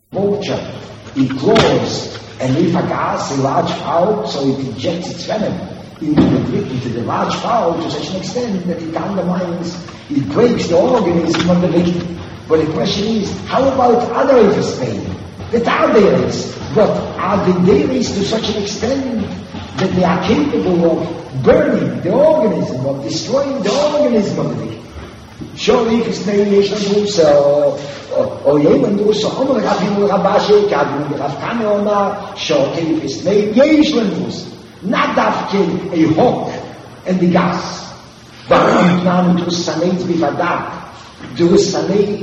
vulture, it claws, and if a gas, a large fowl, so it injects its venom into the large fowl to such an extent that it undermines, it breaks the organism of the victim. But the question is, how about other aphis pain? That are dairies, but are the dairies to such an extent that they are capable of burning the organism, of destroying the organism of the victim? Surely, if it's או ימנדו סוחום רבים רבשי כדו רפתן אומר שוטי פסמי יש לנדוס not דווקא a hawk and the gas but now to sanate bifada do sanate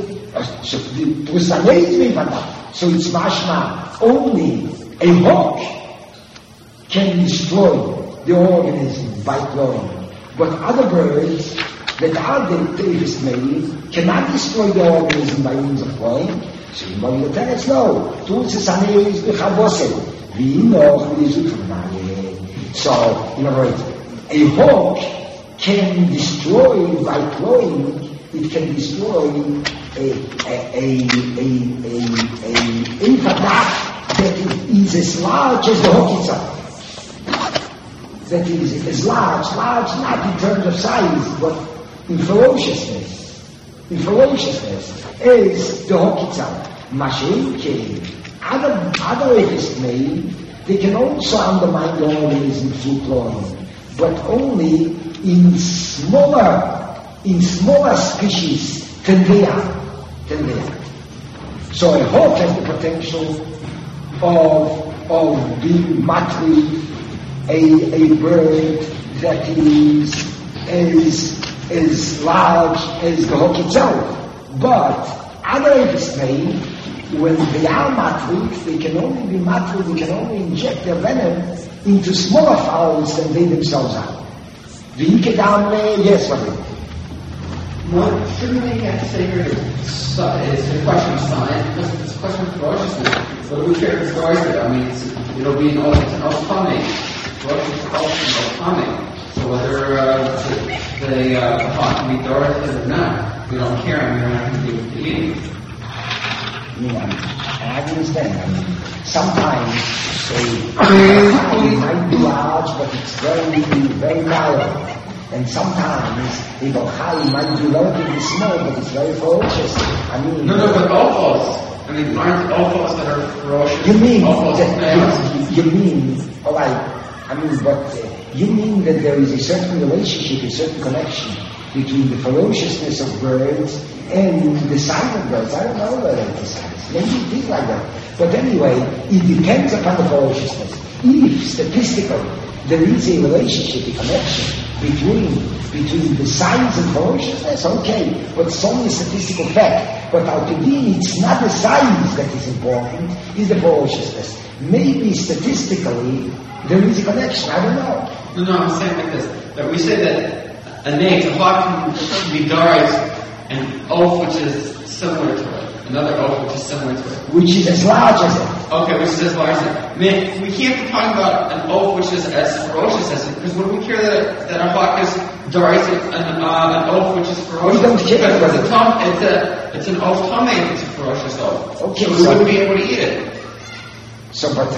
bifada so it's mashma only a hawk can destroy the organism by clawing, but other birds that are the aphis made cannot destroy the organism by means of clawing. So you know, tell us no. So, in other words, a hawk can destroy by clawing. It can destroy a infadak that is as large as the hawk itself. That is as large not in terms of size, but in ferociousness, is the hawk itself. Mashiach, other aphis made, they can also undermine the organism through clawing, but only in smaller species than they are. So a hawk has the potential of being matri, a bird that is as large as the hawk itself. But other aphis made, when they are matrik, they can only be matrik, they can only inject their venom into smaller fowls than they themselves are. Yes, what is it? Well, shouldn't we have to say here it's a question of science, because it's a question of ferociousness. What do we care if it's ferocious? I mean, it'll be an autonomy. Ferocious is also an autonomy. So whether the hawk can be Dorothy or not, we don't care, and we don't have to do with eating. I understand. Sometimes it might be large, but it's very, very narrow. And sometimes the Bochai might be relatively small, but it's very ferocious. No, but ophos. Aren't ophos that are ferocious? You mean, alright. You mean that there is a certain relationship, a certain connection between the ferociousness of birds and the size of birds. I don't know whether it's the size. Maybe it is like that. But anyway, it depends upon the ferociousness. If statistically there is a relationship, a connection between the size and ferociousness, okay, but it's only a statistical fact. But ultimately, it's not the size that is important, it's the ferociousness. Maybe statistically there is a connection, I don't know. No, I'm saying like this, that we say that a hawk can be dark, an oaf which is similar to it, another oaf which is similar to it. Which is as large as it. Okay, which is as large as it. We can't be talking about an oaf which is as ferocious as it, because when we hear that a hawk is dark, an oaf which is ferocious, we don't care because it's an oaf tummy if it's a ferocious oaf. Okay, so we wouldn't be able to eat it. So, but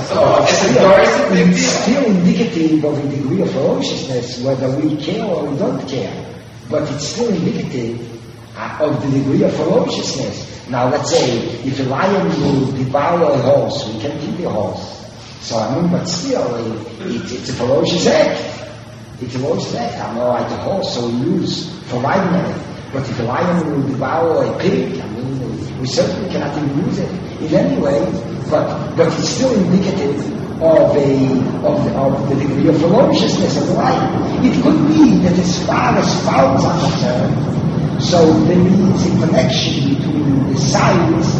it's still indicative of a degree of ferociousness, whether we care or we don't care. But it's still indicative of the degree of ferociousness. Now, let's say, if a lion will devour a horse, we can eat the horse. So, but still, it's a ferocious act. It's a ferocious act. The horse, so we use for riding on it. But if a lion will devour a pig, we certainly cannot even use it in any way. But it's still indicative of the degree of ferociousness of the lion. It could be that as far as fowls are concerned, so there is a connection between the size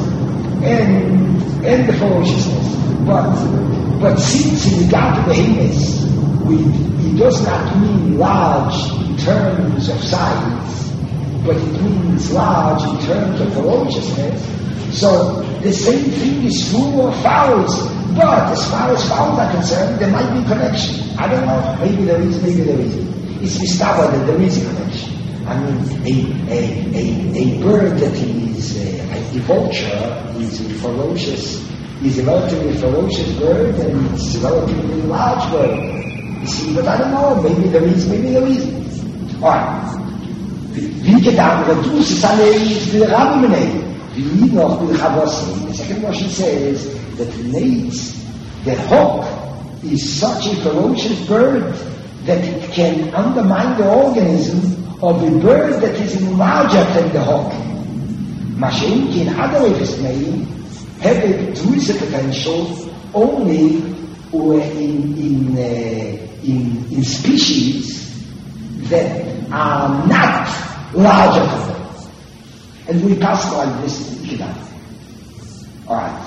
and the ferociousness. But since in regard to behemoths, it does not mean large in terms of size, but it means large in terms of ferociousness. So the same thing is true of fowls. But as far as fowls are concerned, there might be a connection. I don't know. Maybe there is, maybe there isn't. It's discovered that there is a connection. I mean, a bird that is a vulture is a ferocious, is a relatively ferocious bird, and it's a relatively large bird. You see, but I don't know, maybe there isn't. Alright. Wie gedacht, du ist alle die Rabbimene. Wie noch die Chavossi. The second version says that the hawk is such a ferocious bird that it can undermine the organism of a bird that is larger than the hawk. Mashenki and other Efesmei have a druise potential only in species that are not larger than them. And we pass like this in Ikeda. Alright.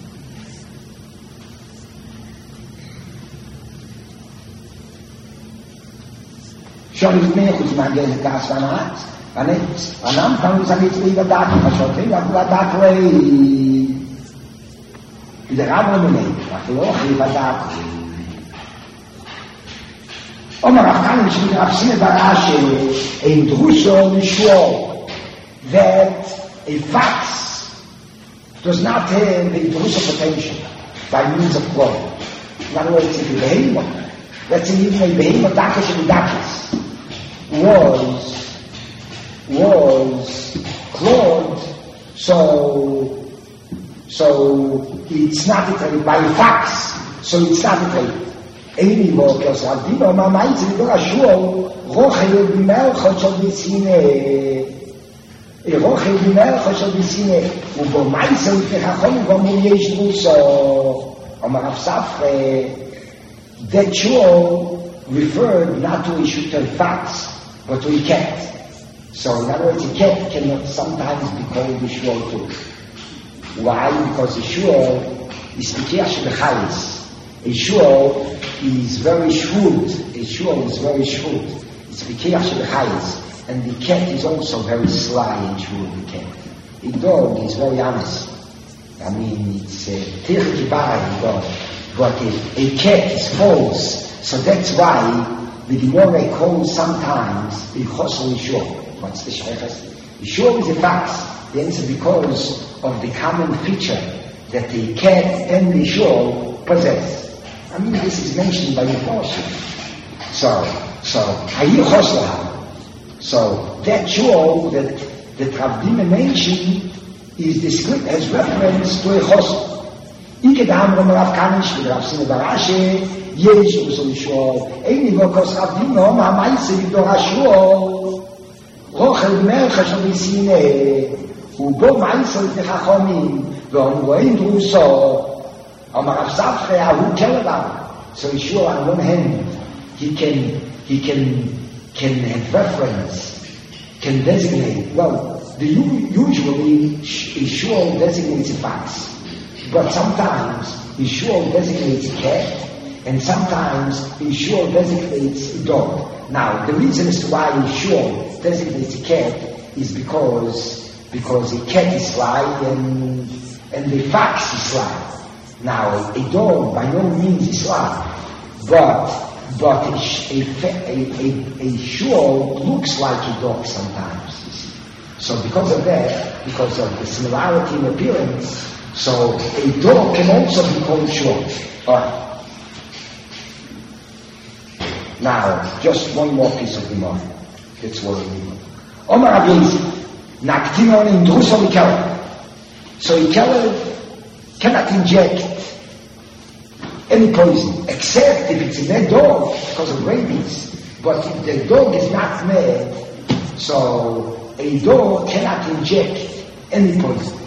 Schon ist mehr gut, man geht das von Arzt. Am Anfang ist jetzt lieber da, ich habe da, der Rahmen nicht, ich habe lieber da. Omar Afghan is Rav Simon Barashi in Druso Mishwar that a fox does not have a Druso potential by means of clothing. In other words, if a behemoth, let's say even a behemoth Dakish and Dakis was clothed, so it's not a trade by a fox, so it's not a trade. Any more because Avdino Mamaitz is going to show Rochel Bimelchot shall be seen Rochel Bimelchot shall be seen Ubo Maitzel Pechachon Ubo Yesh Muso Omar Afsaf that show referred not to a shooter fox but to a cat. So in other words, a cat cannot sometimes be called a shul too. Why? Because a shul is Pekach Bechayis. A shul is very shrewd. A shul is very shrewd. It's Pekach Bechayis. And the cat is also very sly and shrewd, the cat. A dog is very honest. I mean, it's a tirkibai dog. But a cat is false. So that's why the Gemara calls sometimes a chosel shul. What's the shaykhas? The shul is a fox. The answer because of the common feature that the cat and the shul possess. I mean, this is mentioned by the portion. So that shul that Rav Dima mentioned is described as reference to a chosel. Iked Amram Rav Kanish with Rav Simon Barashi, Yesh Musul Shul, Eini Vokos Rav Dima, Ma'amaisi Vidor HaShul, Rochel Mercha Shal Visine, Ubo Ma'isel Techachomim, V'omroin Druso, Amar Rav Safre, Ahu Kelebam. So Yeshua, on one hand, he can have reference, can designate, well, usually Yeshua designates a fox. But sometimes Yeshua designates a cat, and sometimes Yeshua designates a dog. Now, the reason as to why Yeshua designates a cat is because a cat is sly and the fox is sly. Now, a dog by no means is sly, but a shul looks like a dog sometimes. You see. So because of that, because of the similarity in appearance, so a dog can also be called shul. Alright. Now, just one more piece of Gemara. That's what we need. Omar Abiyzi, Naktinon in Druso Mikalev. So Mikalev cannot inject any poison, except if it's a mad dog because of rabies. But if the dog is not mad, so a dog cannot inject any poison.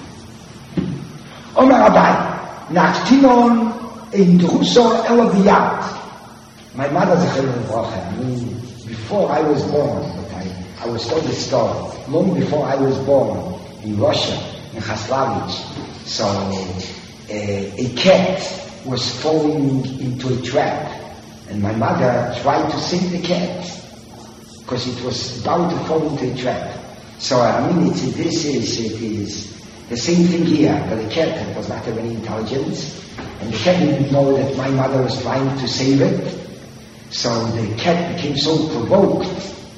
Omar Abai, Naktinon in Druso Elabiyat. My mother's a I mean, before I was born, but I was told this story, long before I was born, in Russia, in Khaslavich. So, a cat was falling into a trap, and my mother tried to save the cat, because it was about to fall into a trap. So, I mean, it is the same thing here, but the cat was not having any intelligence, and the cat didn't know that my mother was trying to save it. So the cat became so provoked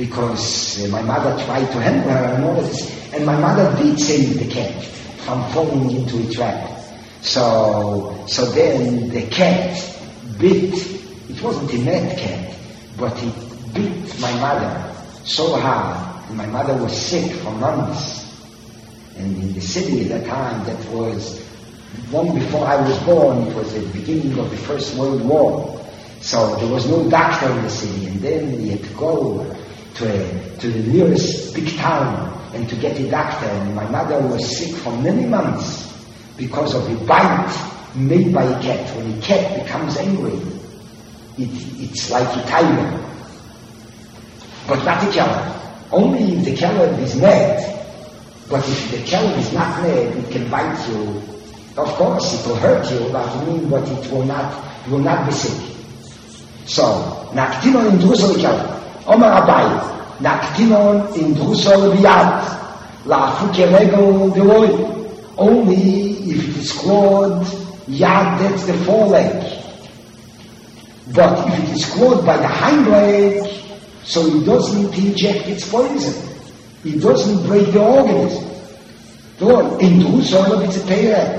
because my mother tried to handle her and all this, and my mother did save the cat from falling into a trap. So then the cat bit, it wasn't a mad cat, but it bit my mother so hard, and my mother was sick for months. And in the city at that time, that was long before I was born, it was the beginning of the First World War. So there was no doctor in the city, and then we had to go to the nearest big town and to get a doctor. And my mother was sick for many months because of a bite made by a cat. When a cat becomes angry, it's like a tiger, but not a killer. Only if the killer is mad. But if the killer is not mad, it can bite you. Of course, it will hurt you, but it will not be sick. So, naktinon in drusel killer. Omar Abai, naktinon in drusel biyad. La'afuke regel deloy. Only if it is clawed, yad, that's the foreleg. But if it is clawed by the hind leg, so it doesn't inject its poison. It doesn't break the organism. In drusel, it's a payleg.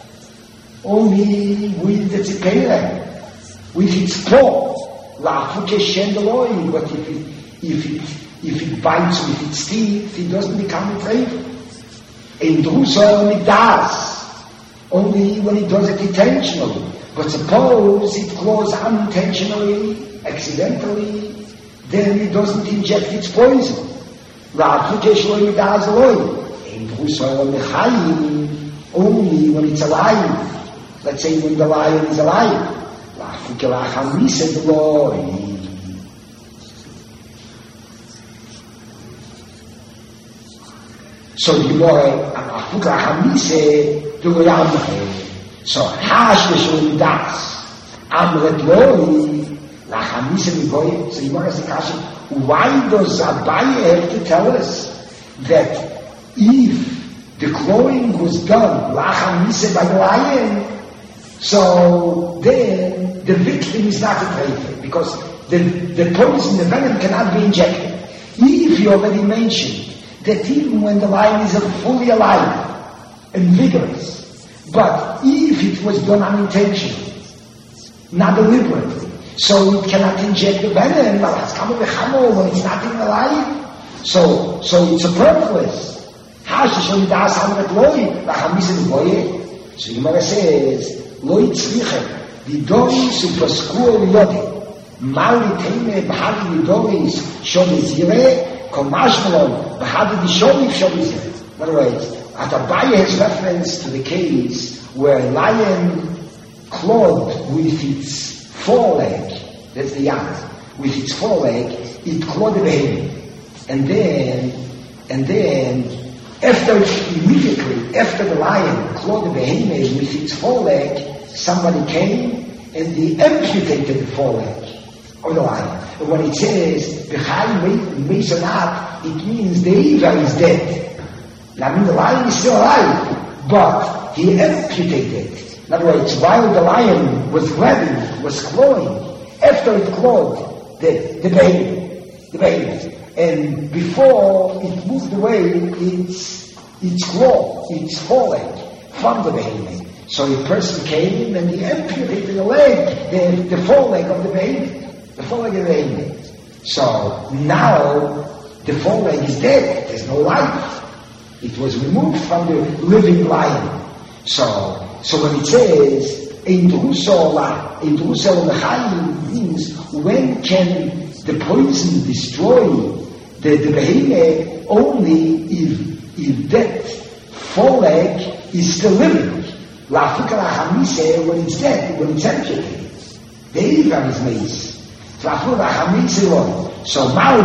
Only with the tzipere, with its paw, la'afuke shendeloy. But if it bites with its teeth, it doesn't become a flavor. In drusel, it does, only when it does it intentionally. But suppose it claws unintentionally, accidentally, then it doesn't inject its poison. La'afuke shloim it does loy. In drusel, mechayim, only when it's alive. Let's say when the lion is alive. So the more so hash the shul das amret lori la chamise migoy. So you want to ask, why does Abaye have to tell us that if the clawing was done la chamise by the lion, so then the victim is not a traitor, because the poison, the venom cannot be injected. If you already mentioned that even when the lion is fully alive and vigorous, but if it was done unintentionally, not deliberately, so it cannot inject the venom, when it's not even alive, so it's superfluous. So the Gemara says, לא הצליחם, דידוריס ופסקו על יודי, מה לתהימה בהדי דידוריס שולי זירה, כל משמלון בהדי דישולי שולי זירה. In other words, at Abaye has reference to the case where a lion clawed with its foreleg, that's the yad, with its foreleg, it clawed the behemoth. And then, immediately after the lion clawed the behemoth with its foreleg, somebody came and they amputated the foreleg of the lion. And when it says B'chai Meisonat, it means the Eva is dead. I mean, the lion is still alive, but he amputated. In other words, while the lion was grabbing, was clawing, after it clawed the baby, and before it moved away its claw, its foreleg from the baby. So a person came and he amputated the leg, the foreleg of the baby, the foreleg of the baby. So now the foreleg is dead. There's no life. It was removed from the living lion. So when it says in Drusel Mechayim means when can the poison destroy the behemoth? Only if that foreleg is still living. When it's dead, when it's amputated, the Ivan is made. So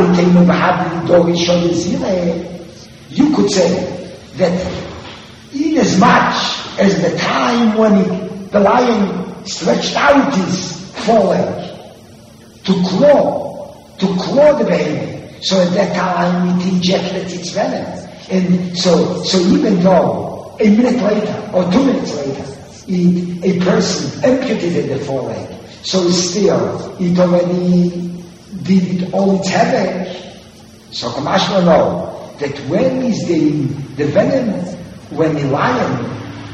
you could say that in as much as the time when the lion stretched out his foreleg to claw the behemoth, so at that time it injected its venom. And so even though a minute later or 2 minutes later a person amputated the foreleg, so still it already did all its havoc. So Kamashma know that when is the venom, when the lion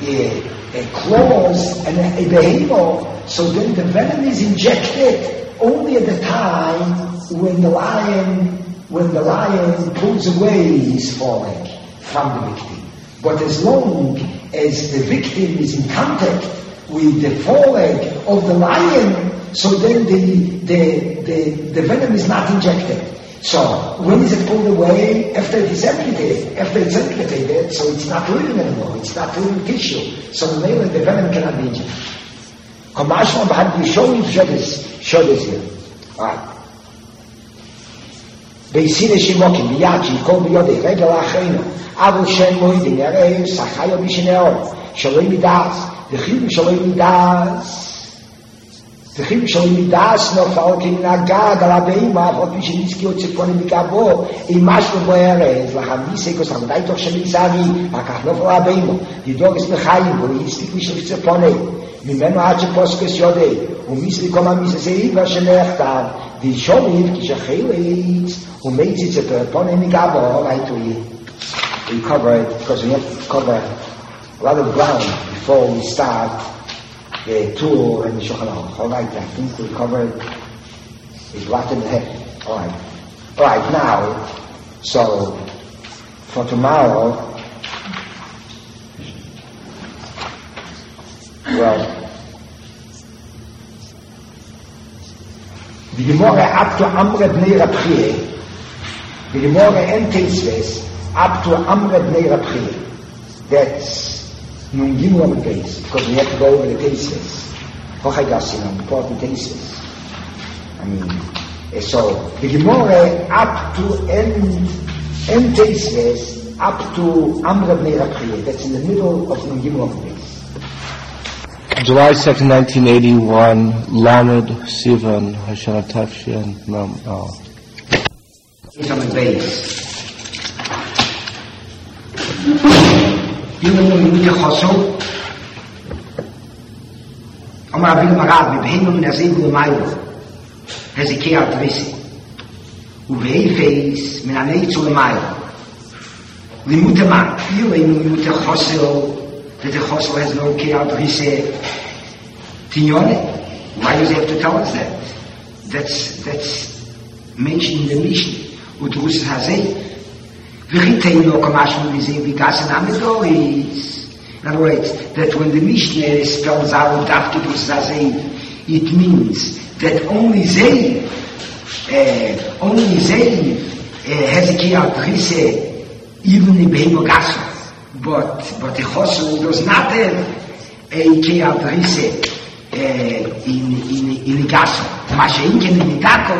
claws and a behemoth, so then the venom is injected only at the time when the lion pulls away his falling from the victim. But as long as the victim is in contact with the foreleg of the lion, so then the venom is not injected. So when is it pulled away? After it's amputated, so it's not living anymore. It's not living tissue. So the venom cannot be injected. Kamashma b'had yisholim shodes here. All right. Beisine shimokim biyachi kol biyodei regel achreinu avul shem moidim yarei sachayo bishineo shaloi midas v'chim shaloi midas no falkin nagad al abeima avot bishinitski otzeponim mikabo imashmo boerez lachamise kosam daitoch shemitzari akach no fal abeimo yidogis mechayim bo yistik mishov tzeponim ממנו עד שפוסקס יודעי, ומיסלי קומה מיססאיבה שנכתב, וישוליב כשחילץ, ומייציץ את הפונים מגבו, right, we covered, because we have to cover a lot of ground before we start the tour and the Shulchan Aruch. All right, I think we covered a lot in the head. All right, now, so, for tomorrow, well, the Gemara up to Amre Bnei Rabchie, the Gemara entails up to Amre Bnei Rabchie. That's Nun Gimel on base, because we have to go over the Teisves. Hochagasin, important Teisves. I mean, so the Gemara up to entails up to Amre Bnei Rabchie. That's in the middle of Nun Gimel on base. July 2nd, 1981, Lamed Sivan, Hashanah Tafshin, It's on the base. You know, you need to hustle. Omar Abin Marab, Bibhinu min Azim Gulmaylo, Hezekiah Adrisi, Uvei min Aneizu Lemaylo, Limuteman, you need to hustle, that the Chosel has no Kiyad Rise Tignone. Why does he have to tell us that? That's mentioned in the Mishnah. Udrus Hazeh. V'chiteino kamashmu v'zeh v'gasen amidoris. In other words, that when the Mishnah spells out Dafke Udrus Hazeh, it means that only Zeh has a Kiyad Rise, even in Behemo Gaso. But the Chosel does not have a Kiyad Rise in Igaso. Masha'inken in Igako,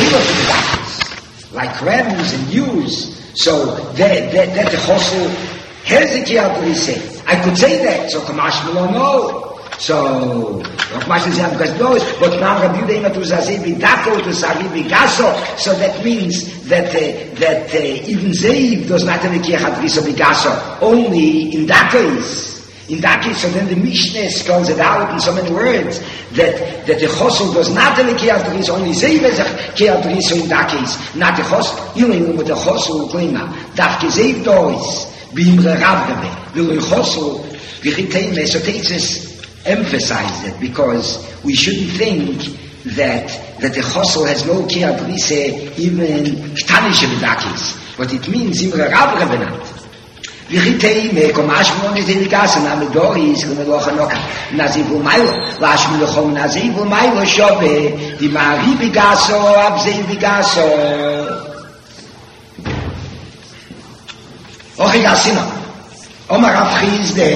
like rams and ewes. So that the Chosel has a Kiyad Rise. I could say that, so Kamash will know. So, Kamash says, because those, but now Rabbi Yehuda to Zazeh B'Dako, to Sari B'Gaso, so that means that even Zeiv does not have a Kiyad Rise B'Gaso, only in Dakis. In Dakis, so then the Mishnah spells it out in so many words, that the Chosel does not have a Kiyad Rise, only Zeiv has a Kiyad Rise in Dakis, not the Chosel. You know what the Chosel claim, Dafke Zeiv does, B'Imre Rabbe, V'Loi Chosel, V'Chiteme, so takes us emphasize it, because we shouldn't think that the Chosel has no Kiyad Rise even Ktanish B'Dakis, but it means Imre Rabbe Benat. V'chiteime komash mon is in the gas and Amidoris Kumelocha Noka Nazivu Mailo Lashmi Lechom Nazivu Mailo Shobe Di Mari Bigaso Abzei Bigaso Ochi Gasino Omar Avchiz de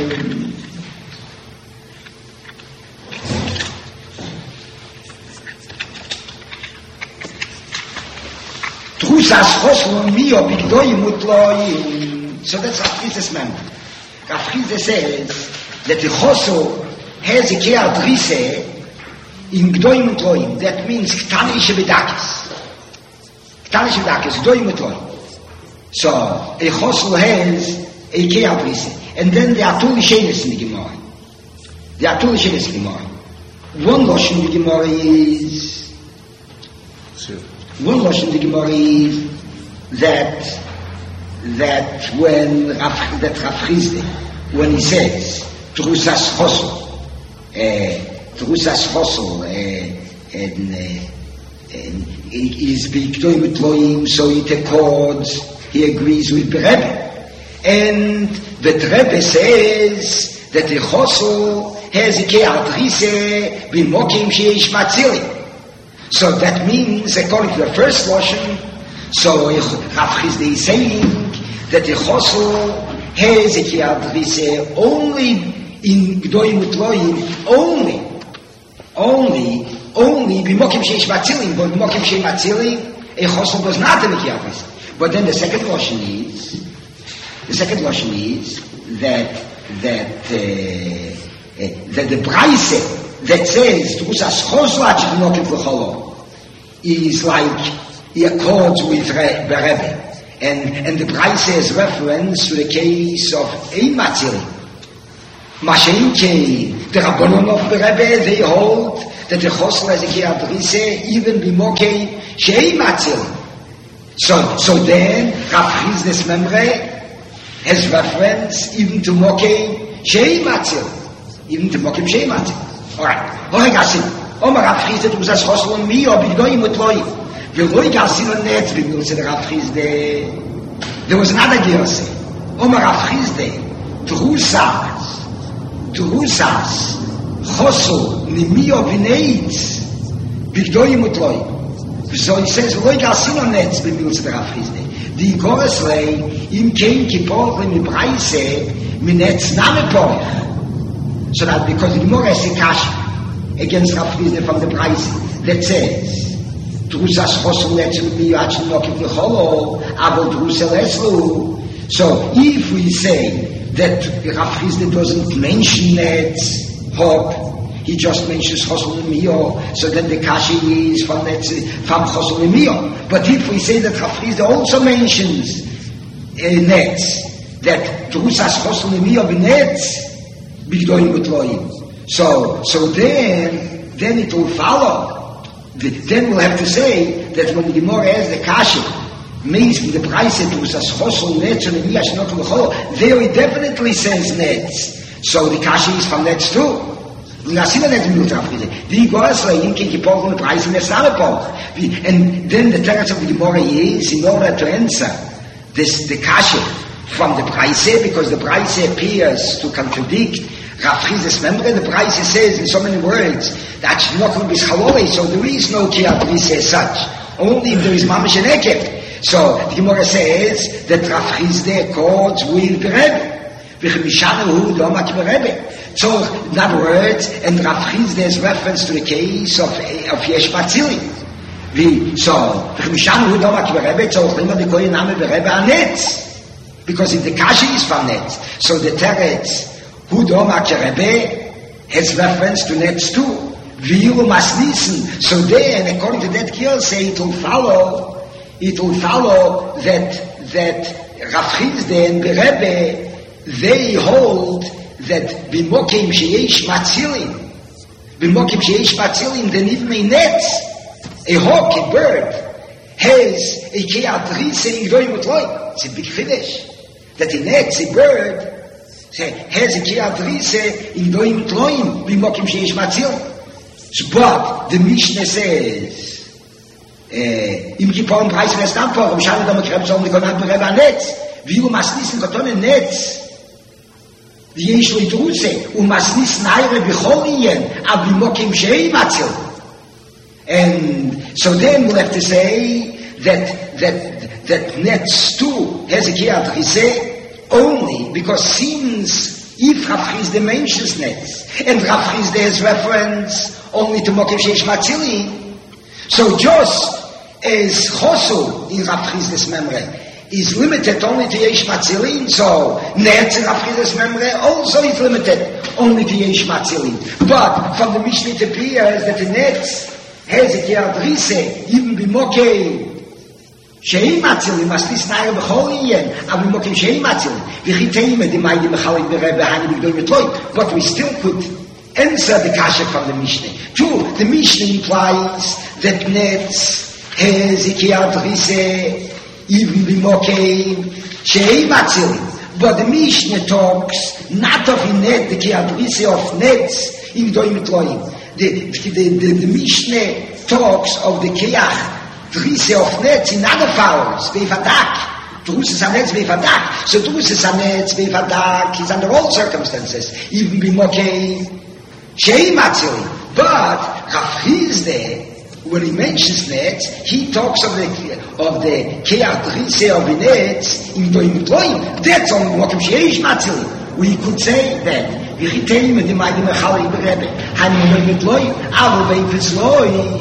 Trusas Choslo Mio Bigdoim Utloim. So that's Rafchiz's member. Rafchiz says that the Chosel has a Kiyad Rise in Gdoim Utloim. That means Ktanish B'Dakis. Ktanish B'Dakis, Gdoim Utloim. So a Chosel has a Kiyad Rise. And then there are two Lishenes in the Gemara. One Lashon in the Gemara is that when Rav Chizde, when he says Drusas Chosel, is Bikdoim Utloim, so it accords, he agrees with the Rebbe. And the Rebbe says that the Chosel has a Ke'adrise b'mokim sheyesh matzili. So that means, according to the first Lashon, so Rav Chizde is saying that the Chosel has a Ke'adrise only in Gdoim Utloim, only b'mokim sheyesh matzili, but b'mokim sheyesh matzili, a Chosel does not have a Ke'adrise. But then the second Lashon is that the Braise that says Drusas Chosel Achinokim V'Cholo is like he accords with the Rebbe, and the Braise has reference to the case of Ein Matzili. Mashenke, the Rabbanon of the Rebbe, they hold that the Chosel has a Ke'adrise even b'mokim she'ein matzili. So then Rav Chizde's memre has reference even to mokim she'ein matzili. Even to mokim she'ein matzili. Alright. Loi gasin. Omar Rav Chizde Drusas Chosel on mi, or b'gdoim utloim. V'loi gasin on netz b'milse the Rav Chizde. There was another girse. Omar Rav Chizde Drusas Chosel nimio b'neitz b'gdoim utloim. So he says, Loi gasin on netz b'milse the Rav Chizde. The Goresley im kein Kippur mi Braise mi netz name porach. So that because the Gemara is a kash against Rav Chizde from the Braise that says Drusas Chosel netz mi yachin nokim v'cholo avol Drusel eslu. So if we say that Rav Chizde doesn't mention netz hop, he just mentions Chosel Mio, so then the kashi is from Chosel Mio. But if we say that Rav Chizde also mentions netz, that Drusas Chosel Mio b'netz b'gdoim utloim. So then it will follow. Then we'll have to say that when the Gemara has the kashi, means the price Drusas Chosel netz and Mia shnokim v'cholo, there it definitely says netz. So the kashi is from netz too. And then the text of the Gemara is in order to answer the kasha from the Braise, because the Braise appears to contradict Rav Chizde's member. The Braise says in so many words that Shnokim is Chaloi, so there is no Ke'adrise as such, only if there is Mamash and Ekev. So the Gemara says that Rav Chizde accords with the Rebbe. So, in other words, and Rav Chizde's reference to the case of Yesh Matzili. Because if the Kashi is from Netz, so the Teretz, Hu Domak Rebbe, has reference to Netz too. So then, according to that say it will follow that Rav Chizde and the Rebbe, they hold that b'mokim sheyesh matzilim, then even a netz, a hawk, a bird, has a ke'adrise in gdoim utloim. It's a big finish. That a netz, a bird, has a ke'adrise in gdoim utloim, b'mokim sheyesh matzilim. But the Mishnah says, im kippon preis in estampor, schauen da krebs only konat bereba netz, wie masnisen kotone netz. The Yeshua Druse, masnis naire b'cholien, ab b'mokim she'ein matzil. And so then we'll have to say that netz too has a ke'adrise only because since if Rav Chizde mentions netz and Rav Chizde has reference only to mokim she'esh matzili, so just as Chosel in Rav Chizde's memory is limited only to Yesh Matzilin, so Netz in Rav Chizde's memory also is limited only to Yesh Matzilin. But from the Mishnah it appears that the Netz has a ke'adrise even b'mokim she'ein matzilin, masnis naire b'cholien, ab b'mokim she'ein matzilin. V'chiteime d'maydi mechalik b'rebbe hani b'gdoim utloim. But we still could answer the kasha from the Mishnah. True, the Mishnah implies that Netz has a ke'adrise even b'mokei shei matzili. But the Mishnah talks not of in net, the kiadrise of nets in Gdoim Mitloim. The Mishnah talks of the kiach drise of nets in other fowls, beifadak. Druses anetz beifadak. So druses anetz beifadak is under all circumstances, even b'mokei shei matzili. But Rav Chizde, when he mentions nets, he talks of the ke'adrise of the nets in Gdoim Mitloim. That's on Mokem Sheish Matzili. We could say that we retain with the mighty Mechalei Berebe. Han Gdoim Mitloim, aber beim Fitzloi,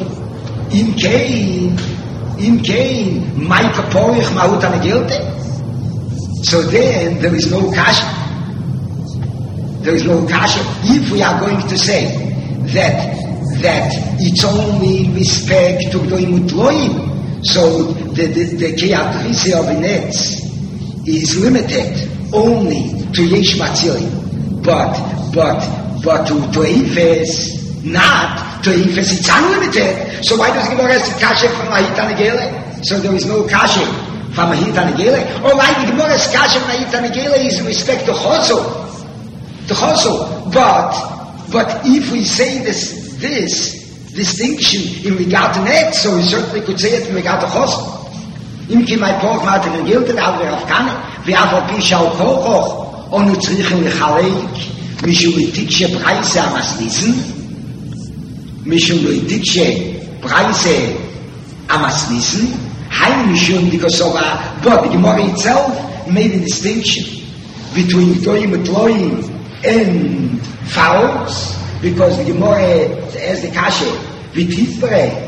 im Kein, Maika Porich Mahut Anegelte. So then there is no kasha. There is no kasha. If we are going to say that it's only in respect to Gdoim Mitloim, so the ke'adrise of the nets is limited only to Yesh Matzili, but to Eifes, not to Eifes, it's unlimited. So why does Gemara say kasha from Mahit Anegele? So there is no kasha from Mahit Anegele. Or why the Gemara says kasha from Mahit Anegele is in respect to Chosel. But if we say this distinction in regard to net, so we certainly could say it in regard to Chosel. Im ki my pork matter in guilty, aber auf Kane, wie auf Pischau Kochoch, und nu zrichen lechalek, mishum itikshe Preise amas nissen, mishum itikshe Preise amas nissen, heim mishum dikosova, but the Gemara itself made a distinction between Gdoim Mitloim and fowls, because the Gemara has the kashe, v'tifre,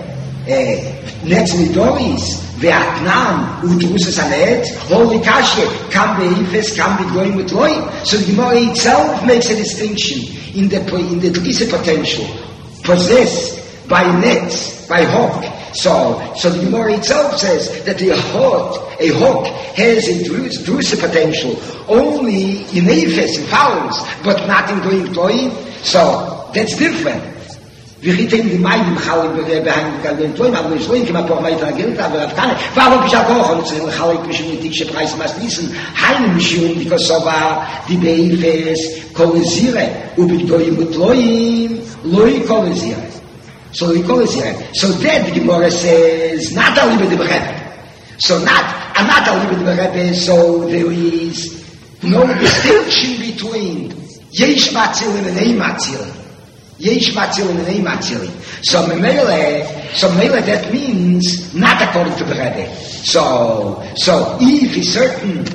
netzlidoris, ve'atnan, u'truses anet, holy kashe, kam be'ifes, kam be'gdoim Mitloim. So the Gemara itself makes a distinction in the drise potential, possessed by nets, by hawk. So the Gemara itself says that a hawk has a drise potential only in Eifes, in fowls, but not in Gdoim Mitloim. So that's different. Wir reden die Meiden Chalek behind Gdoim Mitloim, aber ich lehne mal Porch Meiter gilt, aber auf keine. Warum ich auch und zu Chalek mich mit Tikshe Preis mas listen, heim mich die Kosova, die Beifes kolisiere, und mit Gdoim Mitloim loi kolisiere. So that the Gemara says not only with the Berebe. So not only with the Berebe, so there is no distinction between Yesh Matzili and Ein Matzili. Yesh Matzili and Ein Matzili. So Memele, that means not according to the Rebbe. So if he's certain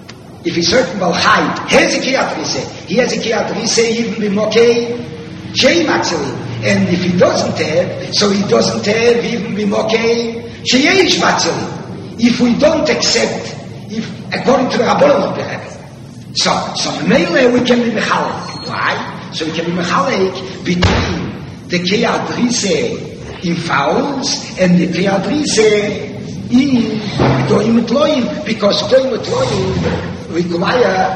Balchai has a ke'adrise, he has a ke'adrise even b'mokei Shei Matzili. And if he doesn't have, so he doesn't have even b'mokei Sheyesh Matzili. If we don't accept, according to the Rabbanon of the Rebbe. So Memele we can be mechalek. Why? So we can be mechalek between the ke'adrise in fowls and the ke'adrise in Gdoim Mitloim, because Gdoim Mitloim require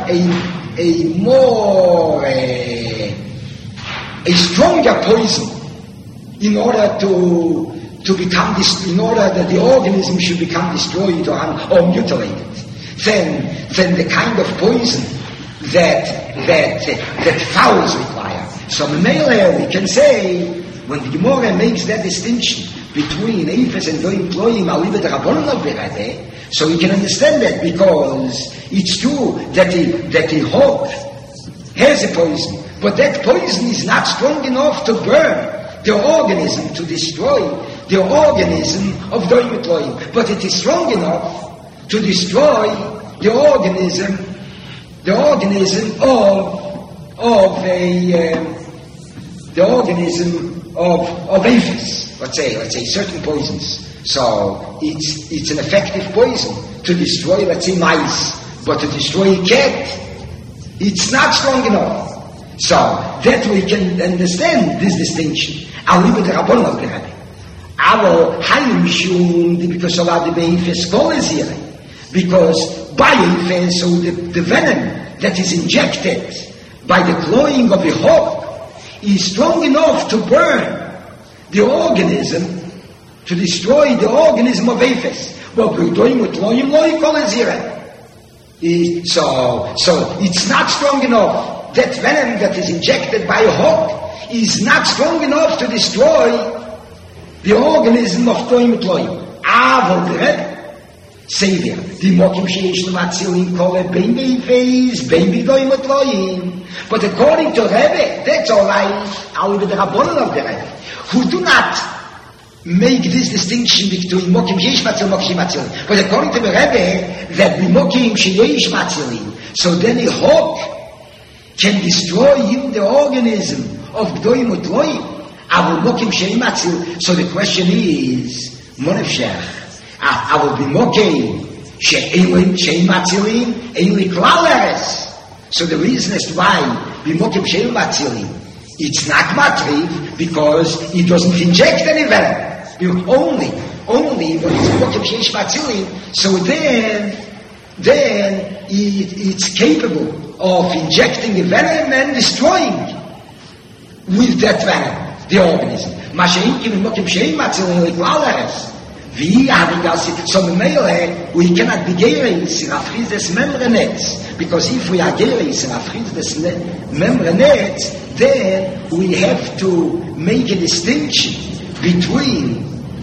a stronger poison in order in order that the organism should become destroyed or mutilated. Than the kind of poison that fowls require. So Memele, we can say, when the Gemara makes that distinction between Eifes and Gdoim Mitloim, alive the Rabbanon of Berebe, so we can understand that, because it's true that the hawk has a poison, but that poison is not strong enough to burn the organism, to destroy the organism of Gdoim Mitloim, but it is strong enough to destroy the organism of Eifes. Let's say certain poisons. So it's an effective poison to destroy, let's say, mice, but to destroy a cat, it's not strong enough. So that we can understand this distinction. Alibe the Rabbanon of the Rebbe. Our Hayim Mishum, because of the Beifes kolisiere. Because by Eifes, so the venom that is injected by the clawing of a hawk is strong enough to burn the organism, to destroy the organism of Eifes. But B'Gdoim Utloim lo Yikol Zireh. So it's not strong enough. That venom that is injected by a hawk is not strong enough to destroy the organism of Toim Utloim. Avol the Rebbe, Savior, the Mokim Sheish L'Matzilim Kole Bein Be'Ifeis, Bein B'Gdoim Utloim. But according to Rebbe, that's all right, only with the Rabbanon of the Rebbe, who do not make this distinction between Mokim Sheish Matzilim and Mokim Matzilim. But according to the Rebbe, that the Mokim Sheish Matzilim, so then a hawk can destroy even the organism of Gdoim Utloim. Avol Mokim Sheish Matzil. So the question is, Monefshech, Avol B'Mokim Sheish Matzilim, Eili Klal Eres. So the reason as to why B'Mokim Sheish Matzilim, it's not matriv because it doesn't inject any venom. Only when it's B'Mokim Sheish Matzilim, so then it's capable of injecting a venom and destroying with that venom the organism. We cannot be gereis in Afrizdes Memrenetz, because if we are gereis in Afrizdes Memrenetz, then we have to make a distinction between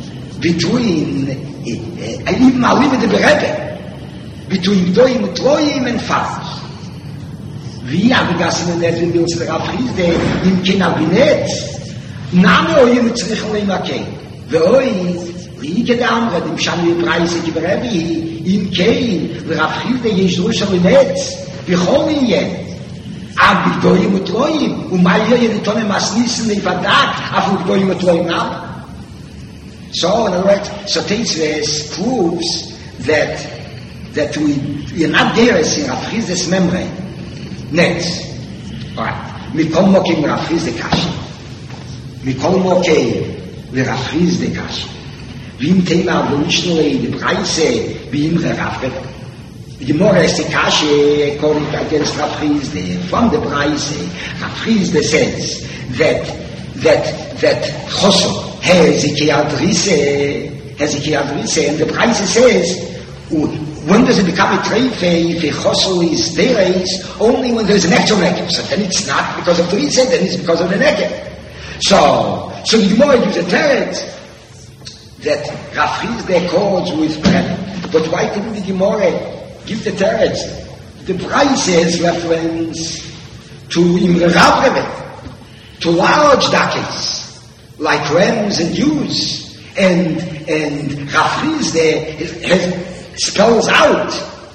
Gdoim Utloim and Fathers. Wie habe gassen net wenn wir uns der Afrizde im Kinabinett name oyim tzrichn lemakei veoy wie gedam mit dem Shani Preise gebrebi im Kein der Afrizde Jerusalem wir kommen jetzt ab Gdoim Utloim und mal hier die Tonne masnissen in Verdag auf Gdoim Utloim now. So in other words, so Tetzves proves that we are not there as in Afrizdes Memre. Next. Alright. Mikol Mokim Rafriz de Kashi. Mikol Mokim Rafriz de Kashi. Vim Tema Wunschnele, the Preise, Vim Rafriz. The more is the Kashi, according against Rafriz de, from the Preise, Rafriz de says that Chosel has a Kiadrise, and the Preise says, when does it become a treife if a chosel is there is only when there is an actual negev? So then it's not because of the reason, then it's because of the negev. So the Gemara gives a teretz that Rafrizde calls with bread. But why didn't the Gemara give the teretz? The price is reference to Imre Ravreve, to large ducats like rams and ewes, and Rafrizde has spells out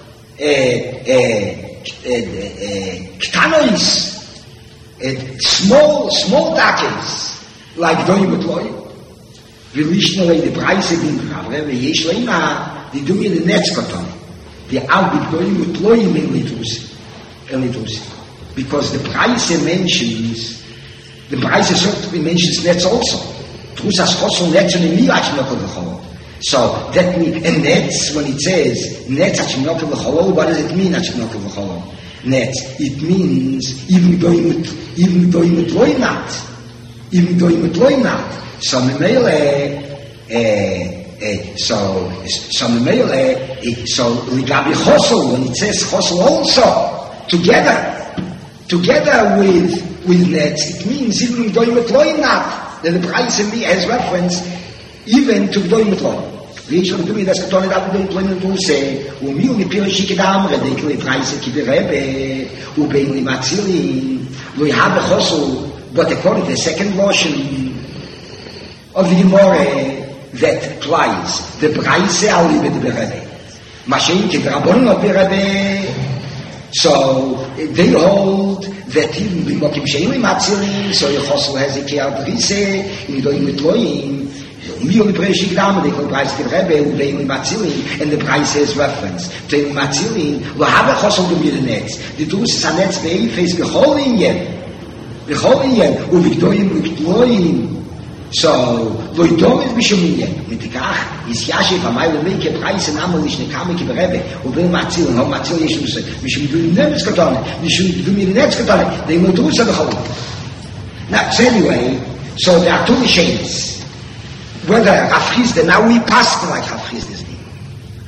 ktanois, small ducats like Gdoim Utloim. Vilishnale the price of the Ravreve yesh leima the doing the next koton the al Gdoim Utloim in litus because the price mentions the price certainly mentions nets also. Trusas chosol nets and miyach no kodachol. So that means, and nets, when it says nets hachimnokel v'cholol, what does it mean hachimnokel v'cholol? Nets, it means even Gdoim Utloim not. So so ligabi chosel, when it says chosel also together with nets, it means even Gdoim Utloim not. That the price in me has reference even to Gdoim Utloim. Wie schon du mir das getan hat, Gdoim Utloim du sei, und mir mit Pirshi gedam, redekle Preise kiberebe, und bei mir Matzili, we have a chosel, but according to the second version of the Gemara that applies, the Preise are live the berebe. Mashen ke Rabbanon of berebe. So they hold that even b'mokim she'im matzili, so your chosel has a kiadrise, in Gdoim Utloim, mir und Pirshi gedam, they call Preise kiberebe, und bei mir Matzili, and the Preise has reference to Matzili, we have a chosel to be the next. The two sanets be'ifes beholin yet. ובגדויים ובגדויים so lo idomet bishumien mit kach is yashe famay lo meke preise namo nicht ne kame kiberebe und will matzil und matzil ist so mishum du nemes getan mishum du mir net getan they mo do so gehabt now anyway so there are two shades whether Rafrizde now we pass like Rafrizde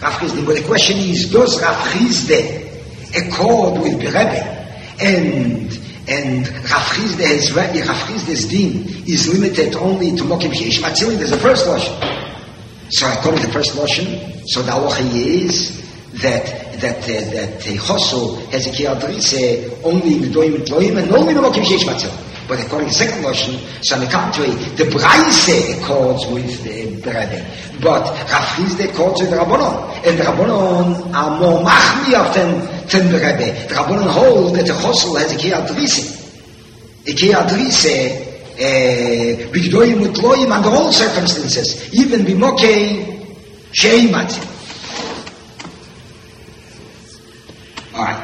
Rav Chisda. But the question is, does Rav Chisda accord with the Rebbe? And Rav Chisda's din is limited only to Mokim Sheish Matzilin. There's a first Lashon. So according to the first Lashon, so the halacha is that Chosel has a Kiyadrise only in the Doim and Tloim and only in the Mokim Sheish Matzilin. But according to the second Lashon, so on the contrary, the Braise accords with the Rebbe. But Rav Chisda accords with the Rabbanon. And the Rabbanon are more machmiach than the Rebbe. The Rabbanon hold that the Chosel has a Kiyadrise. A Kiyadrise, B'gdoim Utloim under all circumstances, even B'mokei Shei Matzilin. Alright.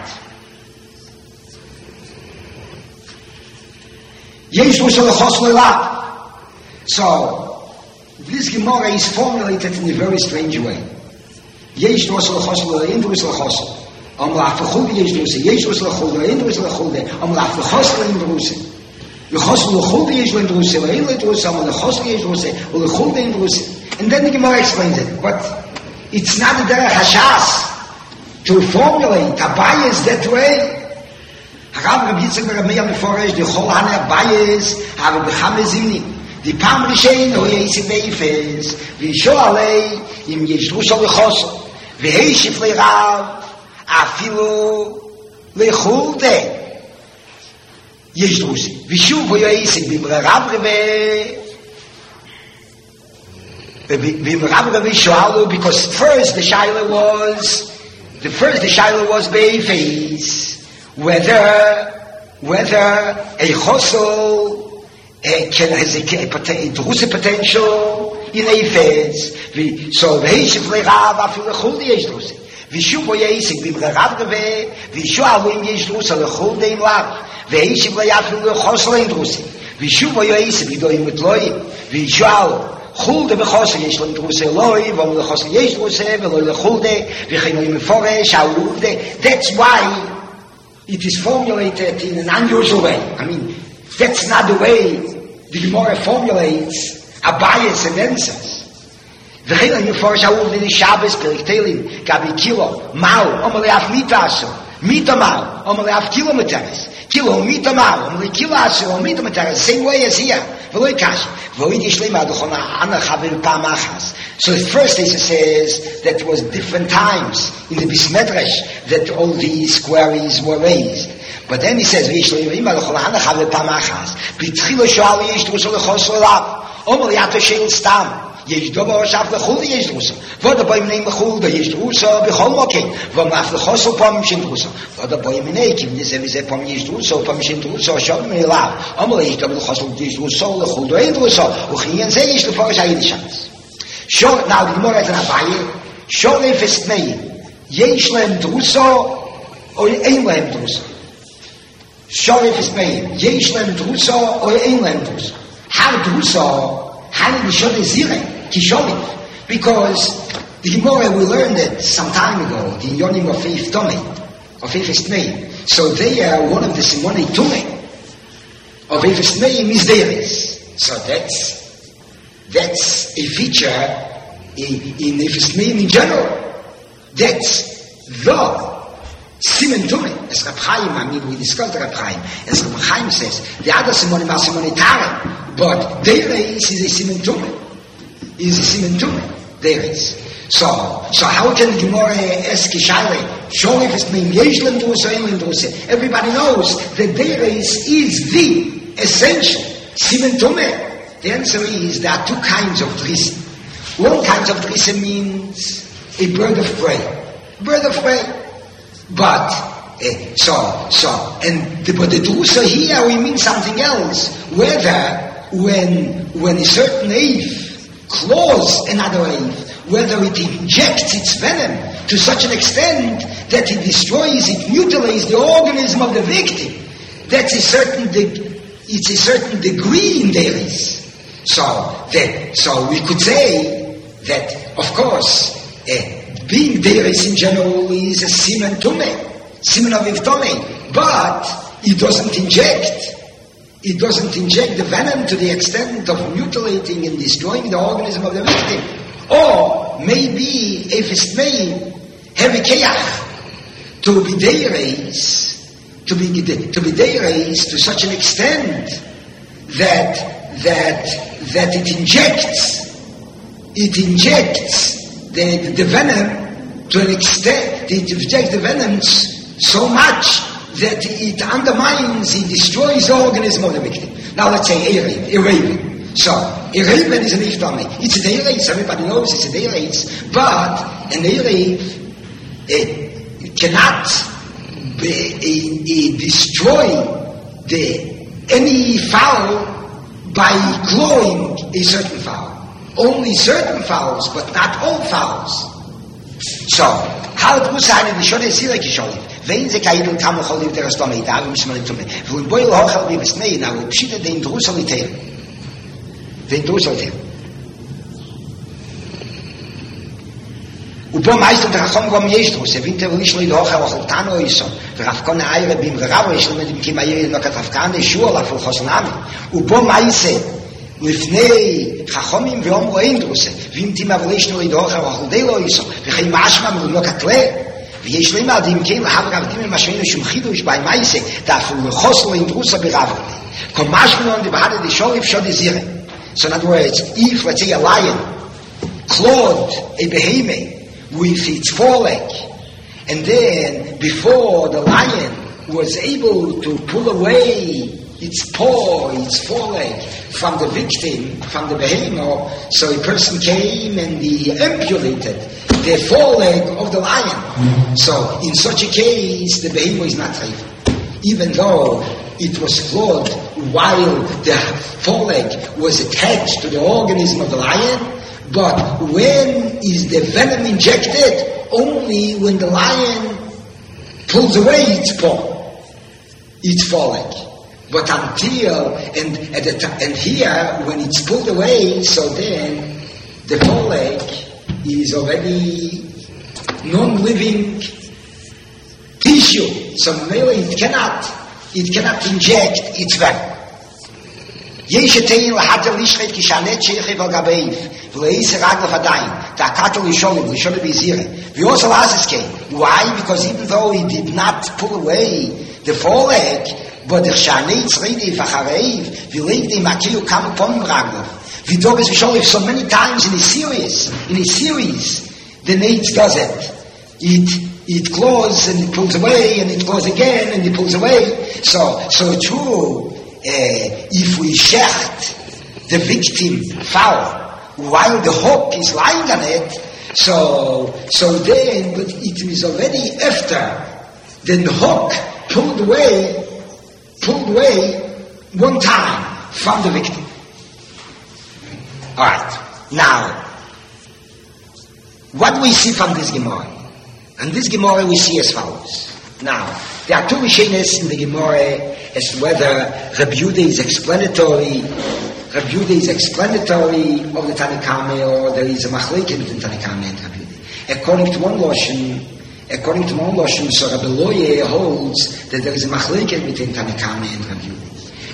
So, this Gemara is formulated in a very strange way. Yesh Rosel Chosel, Indrus Chosel. Amlach Chulde Yesh Rosel, Yesh Rosel Chulde, Indrus Chulde, Amlach Chosel Indrus. The Chosel Chulde Yesh Indrus, Indrus Indrus, Amlach Chosel Yesh Rosel, or the Chulde Indrus. And then the Gemara explains it. But it's not a derech hashas to formulate Abayis that way. Rav Yitzchak Rav Meir Meforesh, the whole Hane Abayis, have a Bechame Zimni. The Pam Rishein, who Yisik Beifes, Visho Alei, Im Yishdrush Al Lechosel, Veheshif Leirav, Afilu Lechulde, Yishdrush. Vishu Vo Yisik, Bim Rav Reve Shoalu, because first the Shaila was Beifes, whether a chosel has a drusa potential in a phase. So the Heishif Leirav afil lechulde yesh drusa. Vishu bo yeisik bim Rav Reve, vishu alim yesh drusa lechulde im lav. Veishif le'afil lechosel in drusa. Vishu bo yeisik b'doim utloim. Vishu al chulde b'chosel yesh lem drusa eloi, v'om lechosel yesh drusa, v'loi lechulde, v'chinoim meforesh, ha'ulde. That's why it is formulated in an unusual way. I mean, that's not the way the Gemara formulates Abayis and answers. V'chinoim meforesh, ha'ulde the Shabbos, Perik Teilim, Gabi Kilo, Mao, Omele Af Mita Aso, Mita Mao, Omele Af Kilo Materes, Kilo, Mita Mao, Omele Kilo Aso, Mita Materes, same way as here. So at first it says that it was different times in the Bismedrash that all these queries were raised. But then he says, יש דבר שאף לחול יש דרוסה. ועוד הבאים נעים לחול יש דרוסה בכל מוקד. ומאף לחוסל פעמים שם דרוסה. ועוד הבאים מנהי, כי מזה וזה פעמים יש דרוסה, ופעמים שם דרוסה, עכשיו מנהילה. אמר יש דבר לחוסל יש דרוסה, לחול אין דרוסה. וכעניין זה יש לפרש הידי שמס. now the Gemara is an Abaye. שור אפס תנאים. יש להם דרוסה, או אין להם דרוסה. שור אפס תנאים. יש להם דרוסה, או אין להם דרוסה. הדרוסה, הנדשת זירה. Kisholim, because the Gemara we learned it some time ago, the Yonim of Faith Tomei, of Efes Tmeim. So they are one of the Simone Tumei of Efes Tmeim is theirs. So that's a feature in Efes Tmeim in general. That's the Simon Tumei. As Rab Chaim, we discussed Rab Chaim. As Rab Chaim says, the other Simone are Simone Tare, but theirs is a Simon Tumei. Is a Simon Tumei. There is. So how can the Gemara ask Kishayle, show if it's named Yeshlam Drusa, Yeshlam Drusa? Everybody knows that there is the essential Simon Tumei. The answer is there are two kinds of Drisa. One kind of Drisa means a bird of prey. Bird of prey. But, but the Drusa here we mean something else. Whether when a certain Eve claws another Eve, whether it injects its venom to such an extent that it destroys, it mutilates the organism of the victim. It's a certain degree in there is. So we could say that, of course, being there is in general is a Simon Tumei, Simon of Ivtomei, but it doesn't inject the venom to the extent of mutilating and destroying the organism of the victim. Or maybe if it's made heavy keach to be deiris, to be deiris to such an extent that it injects the venom to an extent, it injects the venoms so much that it undermines, it destroys the organism of the victim. Now let's say a raven. So, a raven is an iftami. It's a deiris, everybody knows it's a deiris, but an deiris cannot destroy any fowl by clawing a certain fowl. Only certain fowls, but not all fowls. So, how it was in the Shone Sira Kisholi. Vein ze kaidel kam kholiv der stome davim shmale tume. Vun boil hochel bi besnei na u psite den drusolite. Den drusolite. U bo meister der khom gom yeshtro, se vinter vil shlo hochel hochel tano iso. Der afkon ayre bim ravo ishlo mit dem kimayer no katafkane shur la fun khosname. U bo meise לפני חכמים ואומרו אין דרוסה ואם תמבלש נורי דוחה וחולדי לא איסו וכי משמע מרודלו כתלה ויש להם עדים כן לחבר רבדים למשמעים לשום חידוש בי מייסה דאפו לחוס לו אין דרוסה ברב כל משמע נורי בהדה דשור אפשר דזירה. So in other words, if let's say a lion clawed a behemoth with its foreleg and then before the lion was able to pull away its paw, its foreleg from the victim, from the behemoth, so a person came and he amputated the foreleg of the lion. So in such a case, the behemoth is not safe. Even though it was clawed while the foreleg was attached to the organism of the lion, but when is the venom injected? Only when the lion pulls away its paw, its foreleg. But until, and here, when it's pulled away, so then the foreleg is already non-living tissue. So really it cannot inject its venom. יש תהיל להטר לישחית כשענית שיחי ולגבייף ולאיסר רגל עדיין תעקתו לשולם בזירה ויוסל עזסקי. Why? Because even though he did not pull away the foreleg, but the Shanei Tzreidi Fachareiv, Vilegdi Makiu come upon Raglav. Vidobes Visholif so many times in a series, the Nates does it. It claws and it pulls away, and it claws again and it pulls away. So true, if we shecht the victim foul while the hook is lying on it, so then, but it is already after, then the hook pulled away one time from the victim. Alright, now, what do we see from this Gemara? And this Gemara we see as follows. Now, there are two Rishonos in the Gemara as to whether Rabbi Yehuda is explanatory of the Tanakame, or there is a machlekes between Tanakame and Rabbi Yehuda. According to one Lashon, so Rabbi Loye holds that there is a machlekes between Tanakame and Rabbi Yehuda.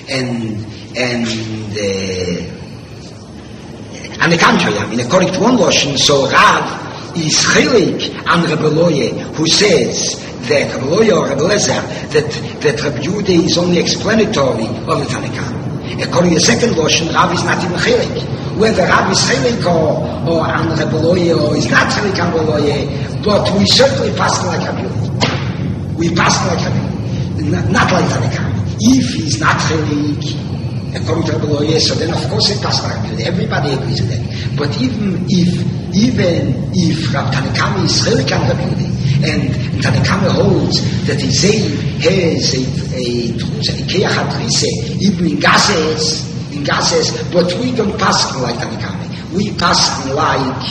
And the contrary, according to one Lashon, so Rav is chilik on Rabbi Loye, who says that Rabbi Loye or Rabbi Lezer, that Rabbi Yehuda is only explanatory of the Tanakame. According to the second Lashon, Rav is not even chilik. Whether Rav is chilik or on Rabbi Loye or is not chilik on Rabbi Loye, but we certainly pass like Rabbi Yehuda. We pass like Rabbi Yehuda, not like Tanakame. If he's not chilik, according to Rabbi Loye, so then of course it pass like Rabbi Yehuda. Everybody agrees with that. But even if Rabbi Tanakame is chilik on Rabbi Yehuda, and Tanakame holds that his Zev has a keach hatrise, even in gases, but we don't pass like Tanakame. We pass like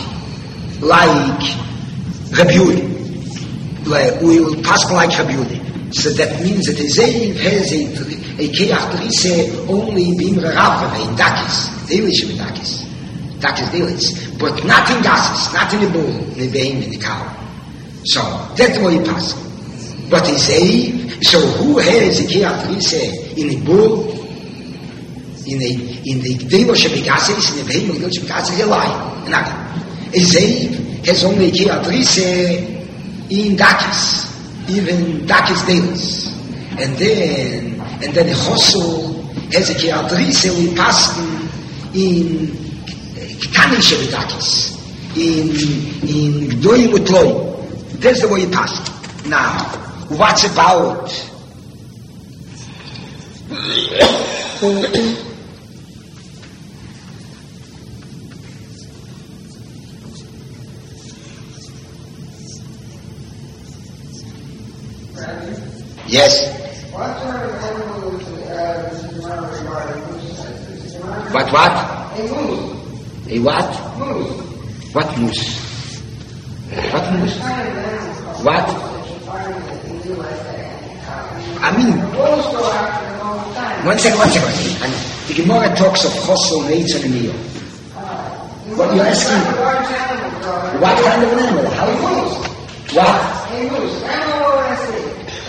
Rabbi Yehuda. We will pass like Rabbi Yehuda. So that means that his Zev has a keach hatrise only being Rav in Dakis, Delish in Dakis, but not in gases, not in the bull, in the behemoth, in the cow. So that's why he passed. But he say, so who has a keach in the bull, in the devo shebegases, in the behemoth shebegases, a lion, nothing. A Zeib has only Kiadrise in Dakis, even Dakis Delis. And then a Chosel has a Kiadrise we passed in Kanish Dakis, in Gdoim Utloi. That's the way he passed. Now, what's about yes? What sort of animal is What? A moose. A what? Moose. What moose? What moose? What? I mean, one second. And the Gemara talks of Chosel, Neitz, and Emil. What you're asking? What kind of an animal? How it moves? What? A moose. M-O-O-S-E.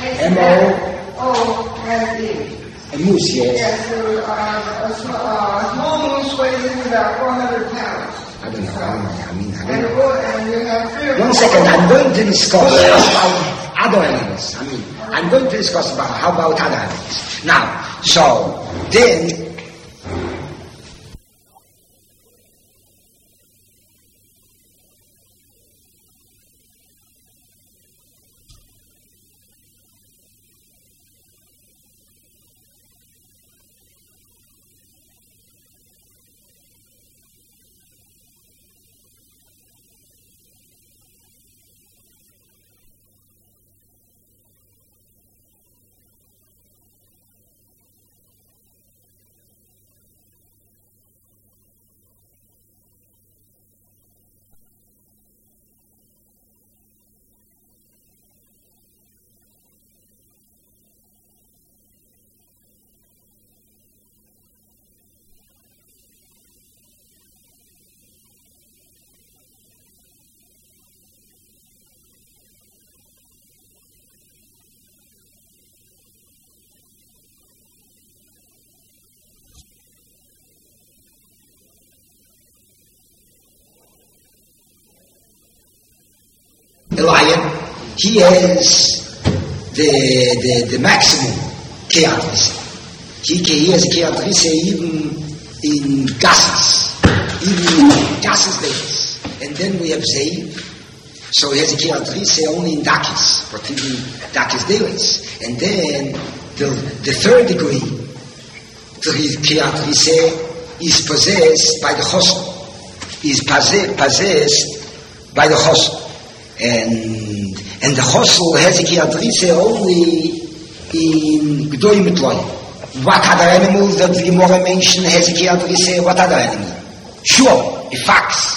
M-O-O-S-E. A moose, yes. Yes, a small moose weighs in about 400 pounds. I don't know. And you have 3 or 4. 1 second, I'm going to discuss about other animals. I'm going to discuss about how about other animals. Now, so then a lion, he has the maximum Keatris. He has Keatris even in gases days. And then we have Zeib, so he has a Keatris only in Dakis, but even Dakis days. And then the third degree, the Keatris is possessed by the Chosel, is possessed by the Chosel. And the Chosel has a Kiadrise only in Gdoim Utloi. What other animals that the Gemara mentioned has a Kiadrise? What other animal? Sure, a fox.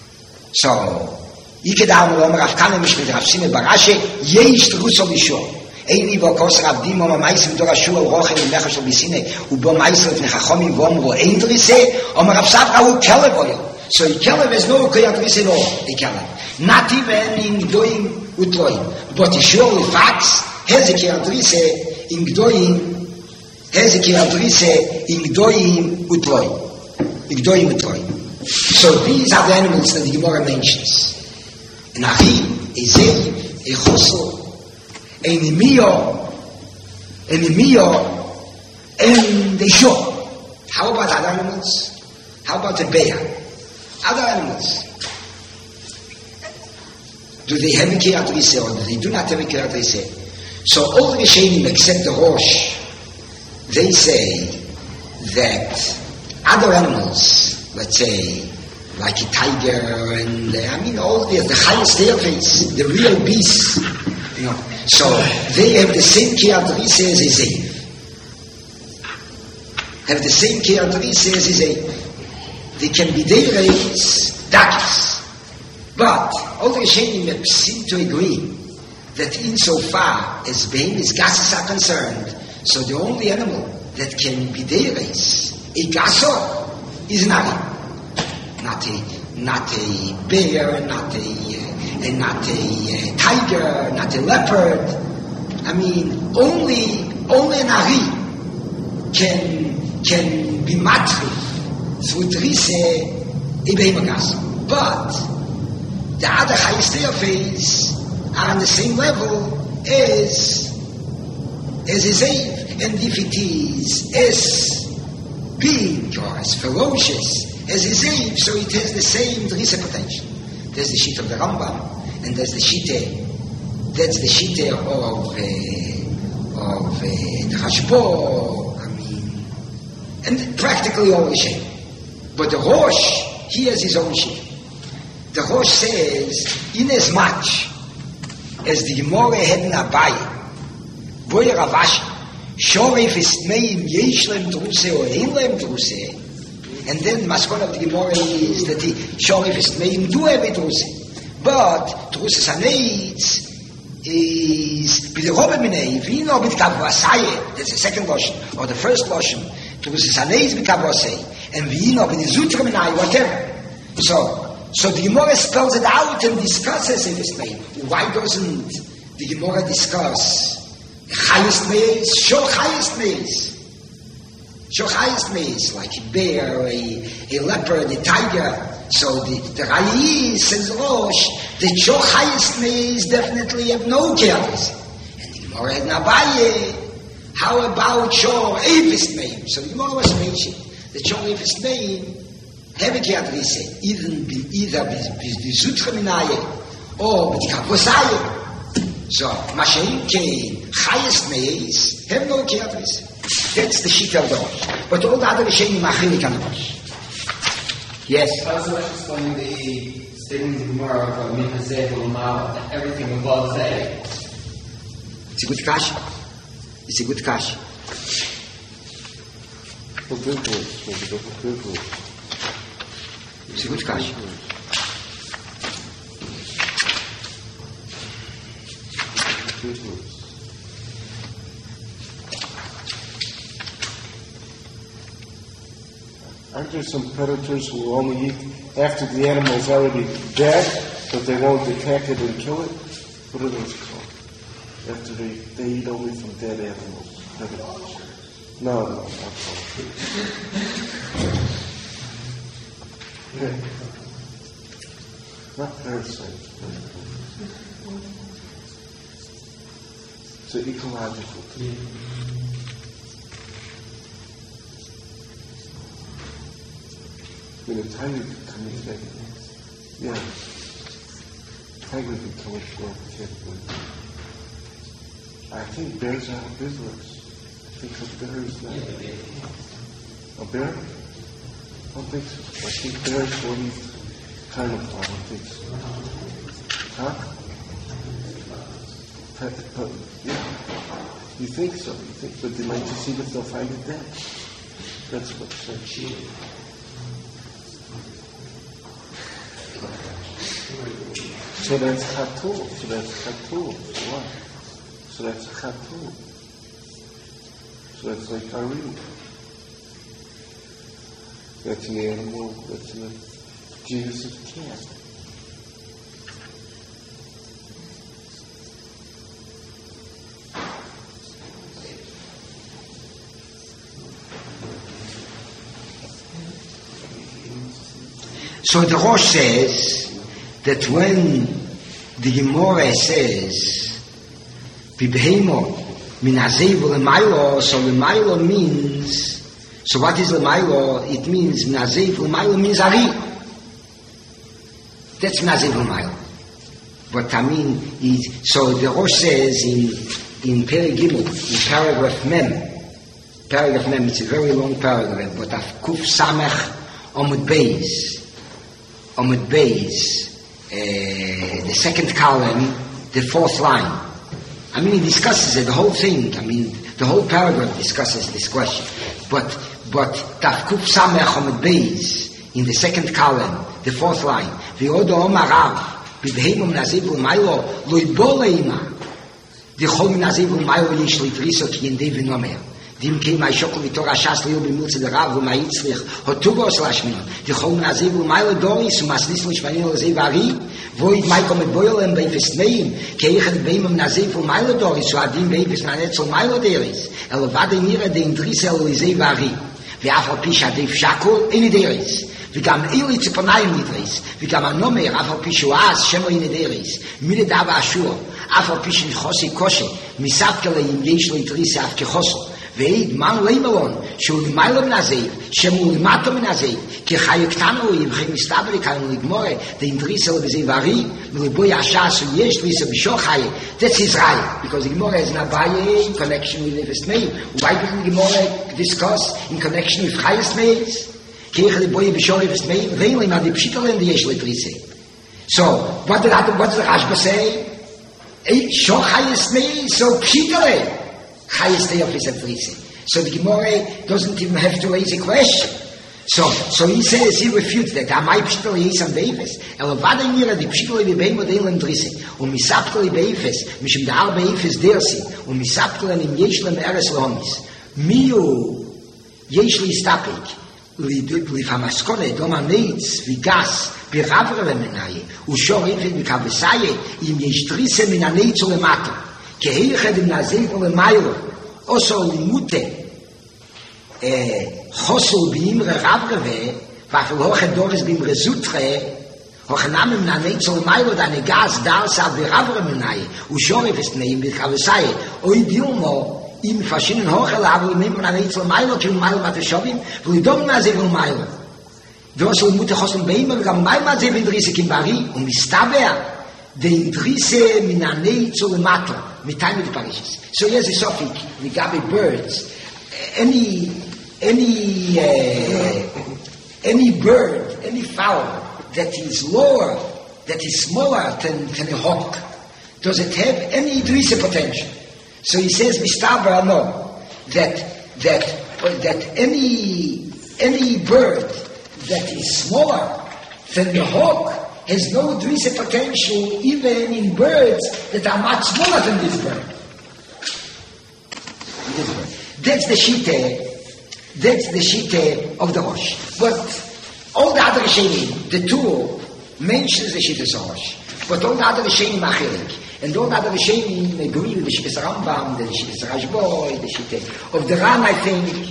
So, Ikedam Rom Rav Kana Mishmed Rav Sime Barashe, Yesh Trusol Yishor. Eini Vokos Rav Dim Oma Maisim Dora Shua Rochen in Mechashol Bisine, Ubo Maisim Vnechachomi Vomro Ein Drise, Oma Rav Safra U Kelev Oil. So a Kelev has no Kiadrise at all, a Kelev. Not even in Gdoim Utloi. But surely fox has a Kiadrise in Gdoim, has a Kiadrise in Gdoim Utloi. So these are the animals that the Gemara mentions. An Achi, a Zeib, a Chosel, an Emio, and a Shor. How about other animals? How about a bear? Other animals. Do they have a Kiadrise or do they do not have a Kiadrise? So all the Rishonim except the Rosh, they say that other animals, let's say, like a tiger and all the highest airface, the real beasts, so they have the same Kiadrise as a Zeib. Have the same Kiadrise as a Zeib. They can be Deirets, Dakis. But all the Rishonim seem to agree that insofar as Behemoth's gases are concerned, so the only animal that can be Deirets, a Gasor, is Nari. Not a bear, not a tiger, not a leopard. Only an Ari can be matri through Drise a Behemoth. But The other highest phase are on the same level as a Zev. And if it is as big or as ferocious as a Zev, so it has the same Drisa potential. There's the sheet of the Rambam, and there's the sheet. That's the sheet of the Rashbo. I mean, and practically all the same. But the Rosh, he has his own sheet. The Rosh says, in as much as the Gemara had in Abaye, Boyer Ravashi, Shoref is meim yeshlem druse or einlem druse, and then the maskon of the Gemara is that the Shoref is meim do have a druse, but druse saneitz is b'derobah minei v'ino b'tkavasayeh. That's the second lotion or the first lotion. Druse saneitz b'kavasayeh and v'ino b'nizutra minai whatever. So the Gemara spells it out and discusses in this name. Why doesn't the Gemara discuss highest maze? Show highest maze. Show highest maze, like a bear, a leopard, a tiger. So the Rayi says Rosh, the show highest maze definitely have no careless. And the Gemara had Nabaye. How about show aphist name? So the Gemara was mentioned. The show aphist name have a careless, either b'zutra minaye or b'tikaposaye. So, Mashen came, highest maze, have no careless. That's the sheet of the Rosh. But all the other Rishonim machilik on the Rosh. Yes? How does Rosh explain the statement of the Gemara of Minhazeh v'Lomar, that everything above Zeh? It's a good kash. It's a good kash. It's a good kash. Aren't there some predators who will only eat after the animal's already dead, but they won't attack it and kill it? What are those called? After they eat only from dead animals. No, not called. Not parasites. It's an ecological thing. When a tiger could come in, yeah, tiger could come in. I think bears are herbivores. I think a bear is not. A bear? I don't think so. I think bears will eat carnivore. I don't think so. Huh? Yeah. You think so? You think, but they might just see if they'll find it dead. That's what said. So that's chatul. So that's chatul. So what? So that's chatul. So that's like harim. That's an animal. That's in the genus of cat. So the Rosh says that when the Gemara says Bibheimo min hazevu l'maylo, so l'maylo means, so what is l'maylo? It means min hazevu l'maylo means ari. That's min hazevu l'maylo. But I mean, so the Rosh says in Perek Gimel, in paragraph Mem, it's a very long paragraph, but of Kuf Samech Omud Beis, the second column, the fourth line. I mean, he discusses it, the whole thing. I mean, the whole paragraph discusses this question. But Tafkuf Samech Omud Beis, in the second column, the fourth line, V'odo Omarav, B'bheimum Nazivu Mailo, Loiboleima, V'chol Nazivu Mailo Yishli Triso Ki Yendei V'nomer. Dim kei mai shokol vitor ashas liu bimutz der rav und mai itzlich hotugo slashmin di chol naziv und mai doris und maslis und shvanin und zevari void mai kommt boilen bei festneim kei ich beim naziv und mai doris so adim bei festnet so mai doris vade mir den trisel zevari vi afro pisha de shakol in deris וגם אלי ציפורניים נדרס, וגם הנומר, אף על פי שהוא אז, שמו ינדרס, מלדע ואשור, אף על פי שנחוסי קושי, מספקה להם יש לו יתריס אף כחוסו, ועיד מן לימלון, שהוא למעלה מן הזיו, שמו למטו מן הזיו, כי חיו קטנו הוא, וכי מסתבר כאן לגמורה, דאינדריסה לבזיו הרי, מלבוי השעס ויש דריסה בשור חי, that's Israel, because the Gemara has an abaya in connection with Nefesh Meir. Why didn't the Gemara discuss in connection with Chayas Meirs? Kirche the boy b'shor Nefesh Meir, ve'im ma the pshitalen the yesh le'trise. So, what did the Rashba say? Shor Chayas Meir, so pshitalen. Chayas Teofis le'trise. So the Gemara doesn't even have to raise a question. So he says, he refutes that. Amai pshitale yisam beifes. Elo vada nira di pshitale v'beim modelim drise. Umisaptale beifes, mishim da'ar beifes dersi. Umisaptale nim yesh lem eres lehomis. Miu yesh li stapik. Lifamaskone doma neitz vigas biravre lemenaye. Ushor infid mikavesaye im yesh drise min aneitzu lemato. Keheiche dem nazeipo lemaylo. Oso limute חוסל באמרה רב רבה, ואפילו הוכן דורס באמרה זוטרה, הוכנם עם נעצור מיילו דנגס דרסה ברב רמנאי, ושורף אסנאים בתחבסאי, אוי דילמו, אם פשינן הוכל אבל אם נעצור מיילו, כאילו מיילו מתשבים, ולדום מהזה ולמיילו. דורס למות חוסל באמרה, וגם מיילו מהזה ואינדריסה כמברי, ומסתבר, דאינדריסה מן הנעצור למטו, מתי מתפרישס. So here's a topic, לגבי birds, any bird, any fowl that is lower, that is smaller than a hawk, does it have any drisa potential? So he says, Mistabra, no, that any bird that is smaller than the hawk has no drisa potential even in birds that are much smaller than this bird. That's the shita. That's the shita of the Rosh. But all the other Rishonim, the two mentions the shita of Rosh. But all the other Rishonim are chilik. And all the other Rishonim agree with the shita of Rambam, the shita of Rashboi, the shita of the Ram, I think.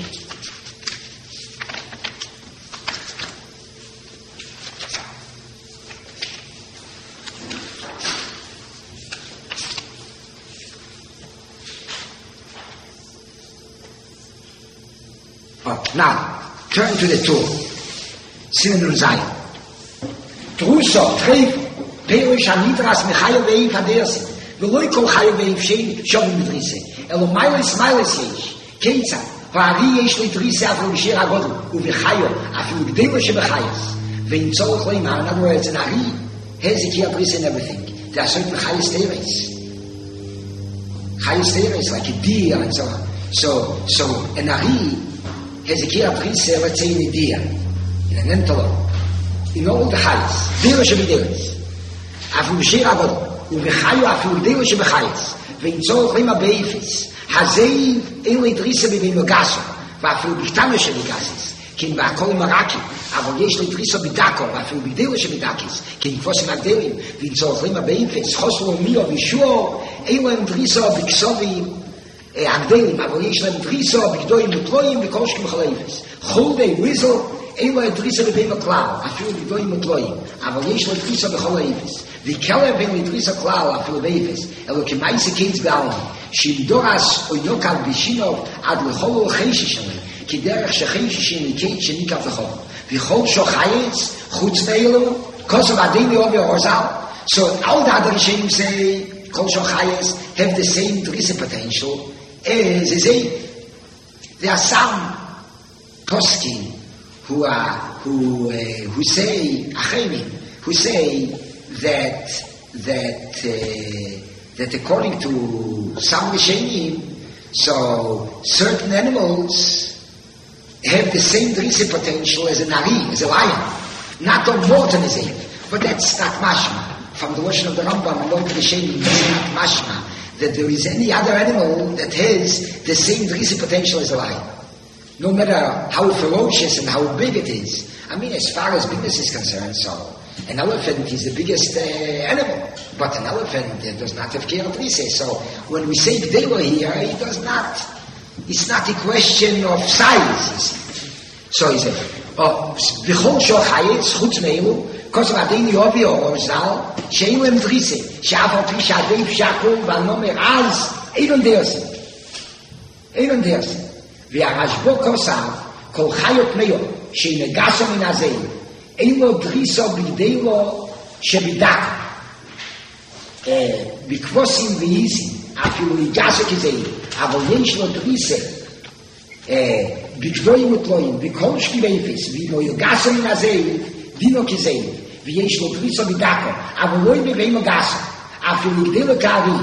Now, turn to the two. Simen und Zayin. Druso, Treif, Perish Anidras, Mechayo Veif Adersi, Veloi Kol Chayo Veif Shein, Shovim Midrise, Elo Mailis Yesh, Keitza, Va'ari Yesh Lidrise Afro Bishir Agodl, Uvechayo, Afilu Gdelo Shebechayas, Vein Tzorach Leimar, in other words, an Ari, has a Kia Bris and everything. There are certain Chayas Teres, like a deer and so on. So an Ari, Hezekiah Prince, let's say in a deer, in an antelope, in all the heights, Dero Shebederes, Afu B'Shir Avod, Uvechayu Afu Dero Shebechayas, V'intzor Chima Beifis, Hazei Ele Drisa B'Megaso, V'Afu B'Chtano Shebegasis, Kin Ba'akol Maraki, Avod Yesh Le Drisa B'Dako, V'Afu B'Dero Shebedakis, Kin Kvosim Agdelim, V'intzor Chima Beifis, Choslo Mio B'Shuo, Ele Drisa B'Ksovi, Agdelim, אבל יש להם דריסה בגדויים ותלויים וכל שכים חלייפס. חולדי, ריזל, אין לו דריסה בבין הכלל, אפילו בגדויים ותלויים, אבל יש לו דריסה בכל היפס. וכלב אין לו דריסה כלל, אפילו ביפס, אלו כמייסה קיץ בעלמי, שימדורס או יוקל בשינוב עד לכל חיישי שלהם, כי דרך שחיישי שלהם קיץ שניקף לכל. וכל שוחייץ, חוץ מאלו, כוסו ועדיני אובי אורזל. So all the other Rishonim say, Kol Shochayes have the same drisa potential as they say. There are some poskim who say Achenim, who say that according to some Rishonim, so certain animals have the same drisa potential as an Ari, as a lion, not on more than a Zev. But that's not mashma. From the version of the Rambam and all the Rishonim, it's not mashma that there is any other animal that has the same drisa potential as a lion. No matter how ferocious and how big it is. I mean, as far as bigness is concerned, so an elephant is the biggest animal, but an elephant does not have kira drisa. So when we say gdela here, it's not a question of size. So he said. בכל שור חייץ, חוץ מאלו, כוסר עדיין יובי אורם זל, שאין להם דריסה, שאף על פי שעדיף שקול והנומר אז, אילון דרסה. והרשבו כוסר, כל חיות מאו, שנגסו מן הזה, אין לו דריסו בגדי לו שבדק. בקבוסים ואיזים, אפילו יגסו כזה, אבל יש לו דריסה, בגדויים ותלויים, בכל שקיב אפס, ואילו יגסו מן הזה, דינו כזה, ויש לו דריסו בדקו, אבל לא יבאים הגסו, אפילו יגדלו כארי.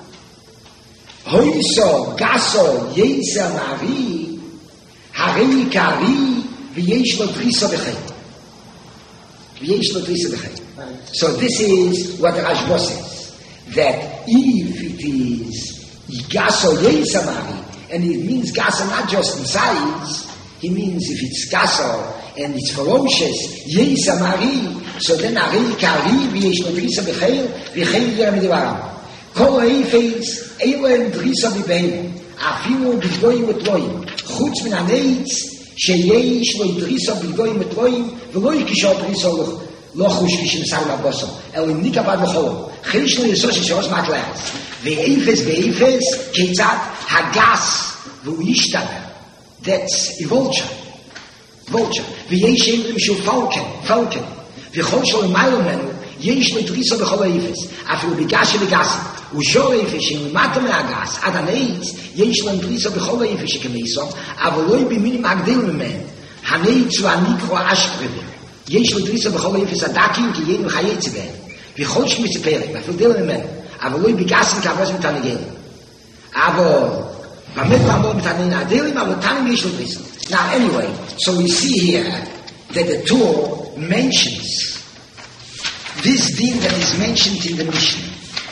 הויסו, גסו, יסר מערי, הרי כארי, ויש לו דריסו בחיים. So this is what the Rashba says, that if it is gaso yesamari, and it means gaso not just in size, he means if it's gaso and it's ferocious, yesamari, so then ari kari v'yesh lo drisa b'cheil yer midivaram. Kol ha'efes eilem drisa b'beim, afilu b'gdoyim v'tloyim, chutz min ha'neitz, שיש לו דריסה בגדויים ותלויים ולא יקשור דריסה לא חוש כשמסר לבוסו אלא ניקה בד לחולו חיש לו יסוס שרוס מקלס ואיפס כיצד הגס והוא ישתבר that's a vulture ויש אמרים שהוא פלקן וכל שלו למעלה ממנו יש לו דריסה בכל האיפס אפילו בגס ושור איפס שלמטה מהגס עד הנאיץ יש לו דריסה בכל האיפס שכמייסו אבל לא במינים הגדל ממנו הנאיץ הוא הניקרו אשפרבי יש לו דריסה בכל האיפס הדקים כי יהיה חיי צבן וכל שמספרת ואפילו דל ממנו אבל לא בגסים כעבוס מתנגל אבל באמת פעמות מתנגל הדלים אבל תנים יש לו דריסה now anyway so we see here that the Torah mentions this din that is mentioned in the Mishnah.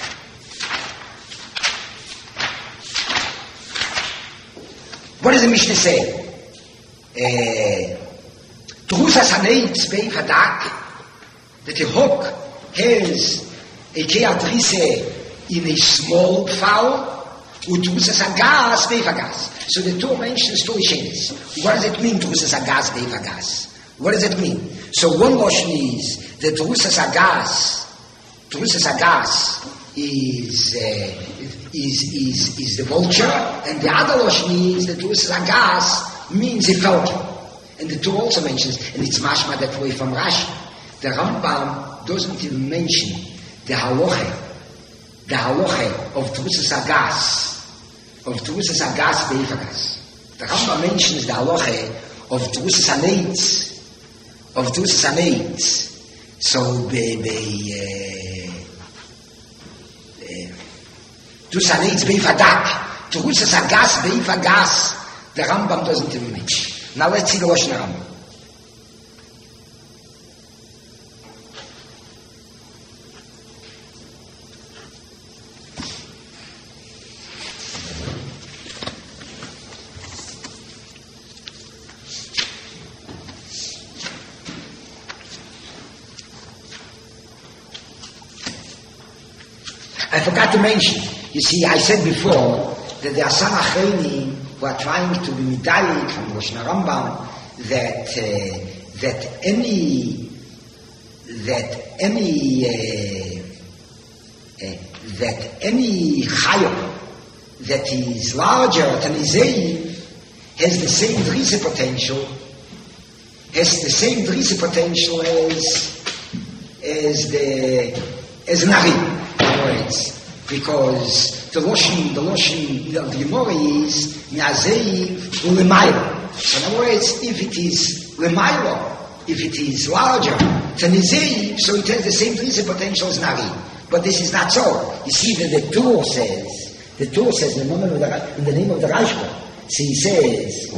What does the Mishnah say? Drusas haneitz bein hadak, that a hawk has a keatrise in a small fowl, drusas hagas bein hagas. So the Torah mentions two issues. What does it mean, drusas hagas bein hagas? What does it mean? So one notion is that drusas hagas is the vulture, and the other notion is that drusas hagas means a falcon. And the Torah also mentions, and it's mashma that way from Rashi. The Rambam doesn't even mention the halacha of drusas hagas beifagas. The Rambam mentions the halacha of drusas haneitz. So drusas haneitz beifadak, drusas hagas beifagas. The Rambam doesn't even mention. Now let's see the Lashon Rambam. I forgot to mention, you see, I said before that there are some achreinim who are trying to be medayik from Lashon Rambam that any chayot that is larger than Izei has the same drisa potential as Nari. Because the Lashon of the Gemara is Me'azeiv u'lemaylo. So in other words, if it is lemaylo, if it is larger than Izeiv, so it has the same drisa potential as Nari. But this is not so. You see that the Torah says in the name of the Rashba, so he says,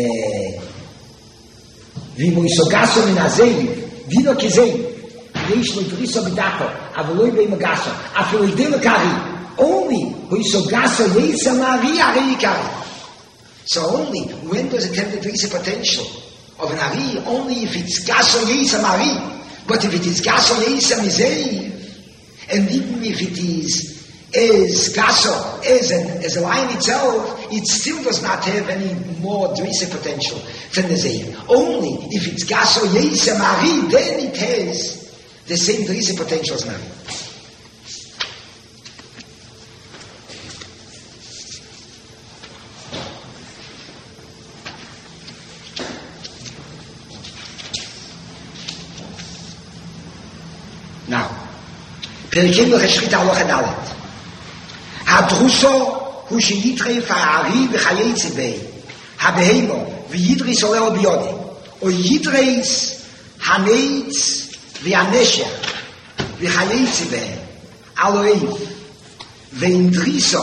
V'imo isogaso min Azeiv, dino kizeiv. יש לו דריסו בדקו, אבל לא יבאים הגסו, אפילו ידל לקרי, only, הוא יסוגסו יסע מערי, הרי יקרי. So only, when does it have the drisa potential of an ari? Only if it's gaso yesam ari. But if it is gaso yesam izeiv, and even if it is as gaso, as a lion itself, it still does not have any more drisa potential than the zeir. Only if it's gaso yesa mari, then it has the same drisa potential as mari. Now, Perikim l'cheshchit halacha dalet. Hadruso hu sheyitrei fa'ari v'chayetze bei. Habehemo v'yidris oleo biyode. O yidreis haneitz v'anesha v'chayetze bei. Aloev v'indriso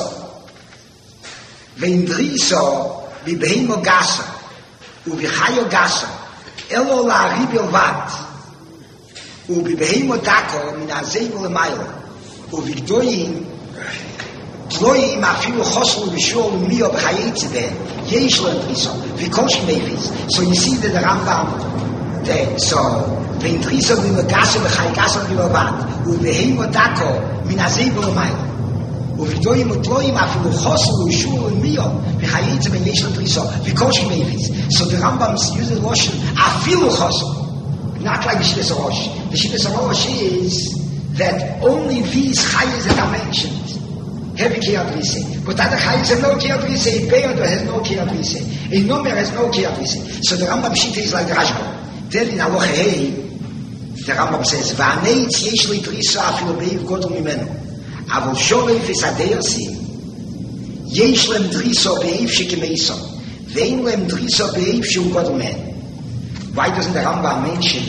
v'behemo gasa u'v'chayo gasa elo la'ari bilvat. ובבהימו דקו מן הזיגו למעלה ובגדויים תלויים אפילו חוסלו ושיעור ומיו בחיי צבן יש להם דריסו וקושי מייפיס so you see that the Rambam so ואין דריסו ומגסו בחיי גסו ובלבד ובבהימו דקו מן הזיגו למעלה ובגדויים ותלויים אפילו חוסלו ושיעור ומיו בחיי צבן יש להם דריסו וקושי מייפיס so the Rambam uses lotion אפילו חוסלו. Not like the Shittas Rosh. The Shittas Rosh is that only these chayas that are mentioned have a kiyadrise. But other chayas have no kiyadrise. A Be'er has no kiyadrise. A Nomer has no kiyadrise. So the Rambam Shita is like the Rashba. Then in Aloha Hei, the Rambam says, V'aneitz yesh li drisa afilu beiv godol mimenu. Avol shorei v'sadeyasi. Yesh lem drisa beiv shekimeiso. Ve'in lem drisa beiv shu godol mimenu. Why doesn't the Rambam mention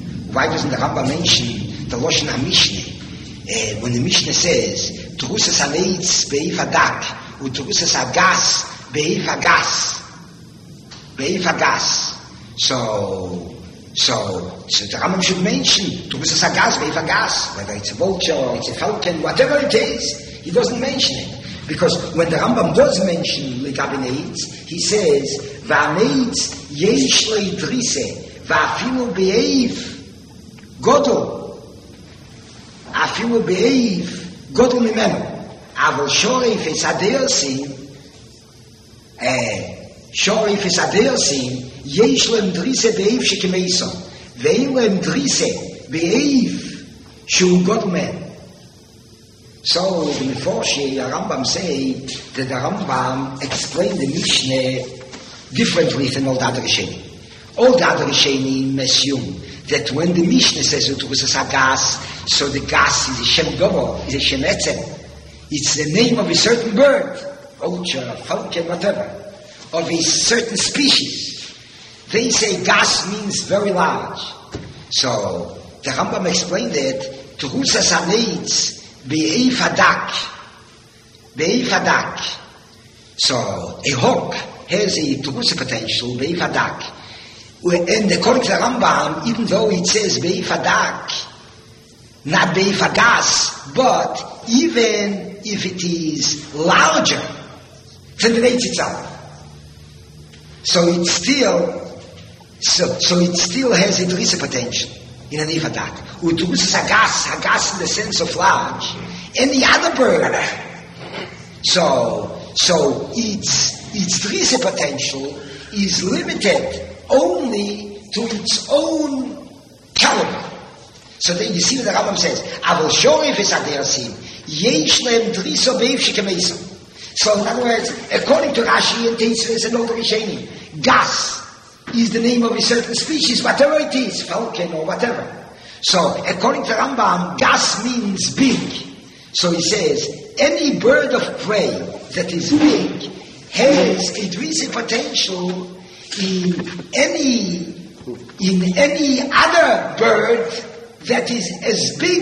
the Lashon HaMishneh? When the Mishneh says, Terusas HaNeitz be'if hadak, u'terusas hagas be'if hagas. So the Rambam should mention Terusas hagas be'if hagas, whether it's a vulture or it's a falcon, whatever it is, he doesn't mention it. Because when the Rambam does mention Legabi Neitz, he says, V'aneitz yesh lei drise, v'afilu be'ev godol mimenu, avol shorei fesadeosim, yesh lem drise be'ev shekimeiso, ve'in lem drise be'ev shu godol mimenu. So the Meforshei, the Rambam say that the Rambam explained the Mishneh differently than all the other Rishonim. All the other Rishonim assume that when the Mishneh says it was a gas, so the gas is a Shem Gobo, is a Shem Etzem. It's the name of a certain bird, vulture, falcon, whatever, of a certain species. They say gas means very large. So the Rambam explained that Terusas HaNeitz be'eif hadak. So a hawk has a terusa potential, be'eif hadak. And according to the Rambam, even though it says be'eif hadak, not be'eif hagas, but even if it is larger than the Neitz itself, so it still has a terusa potential in an ifadak. Uturus hagas in the sense of large, and the other bird. So its drisa potential is limited only to its own caliber. So then you see what the Rambam says, Avol shorei fesadeosim, yesh lem drisa beiv shekimeiso. So in other words, according to Rashi and Tosfos and all the Rishonim, gas is the name of a certain species, whatever it is, falcon or whatever. So, according to Rambam, gas means big. So he says, any bird of prey that is big has a drisa potential in any other bird that is as big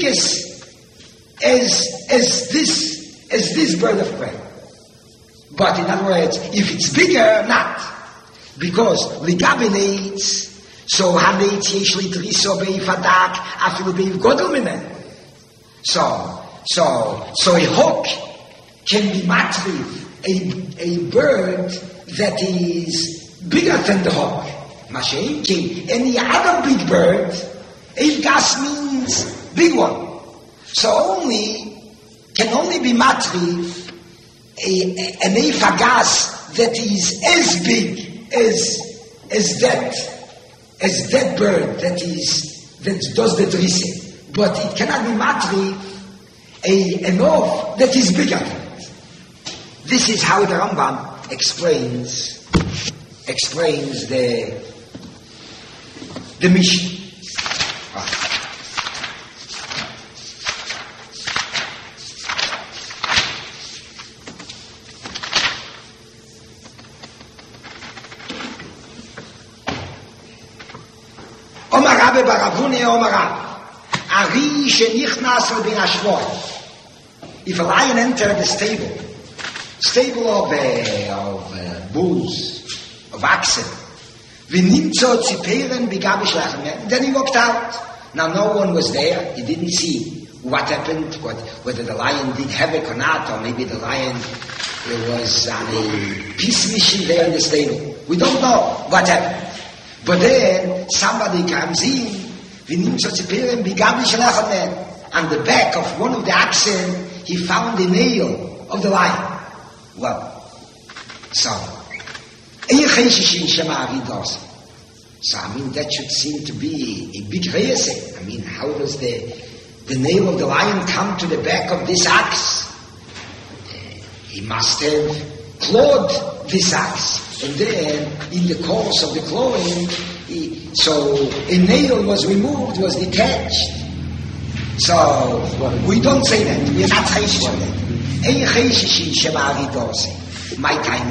as this bird of prey. But in other words, if it's bigger, not. Because Legabi Neitz, so haneitz yesh li driso be'if hadak afilu be'if godol mimenu. So a hawk can be matviv, a bird that is bigger than the hawk. Masha'inki, any other big bird, a gas means big one. So only can only be matri an efagas that is as big as that bird that does the drisse, but it cannot be matri an off that is bigger than it. This is how the Rambam explains the mission. Omar Rabbe Baravune Omar Rabbe Ari shenichnas bin Ashvor. If a lion entered the stable of bulls, of oxen, then he walked out. Now no one was there. He didn't see what happened, whether the lion did havoc or not, or maybe the lion was on a peace mission there in the stable. We don't know what happened. But then somebody comes in, on the back of one of the oxen, he found the nail of the lion. Well, so I mean, that should seem to be a big reason. I mean, how does the nail of the lion come to the back of this axe? He must have clawed this axe. And then, in the course of the clawing, so a nail was removed, was detached. So, we don't say that. We are not chayshish on that. Ein chayshishin shemari dose. My time,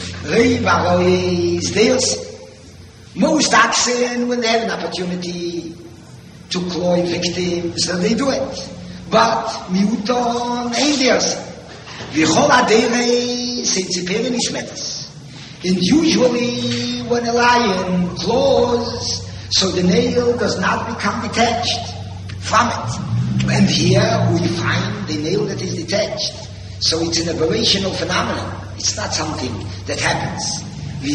is theirs. Most oxen, when they have an opportunity to claw victims, so they do it. But miuton ain't theirs. V'chol adere seitziperin ishmetas. And usually, when a lion claws, so the nail does not become detached from it. And here we find the nail that is detached. So it's an aberrational phenomenon. It's not something that happens. In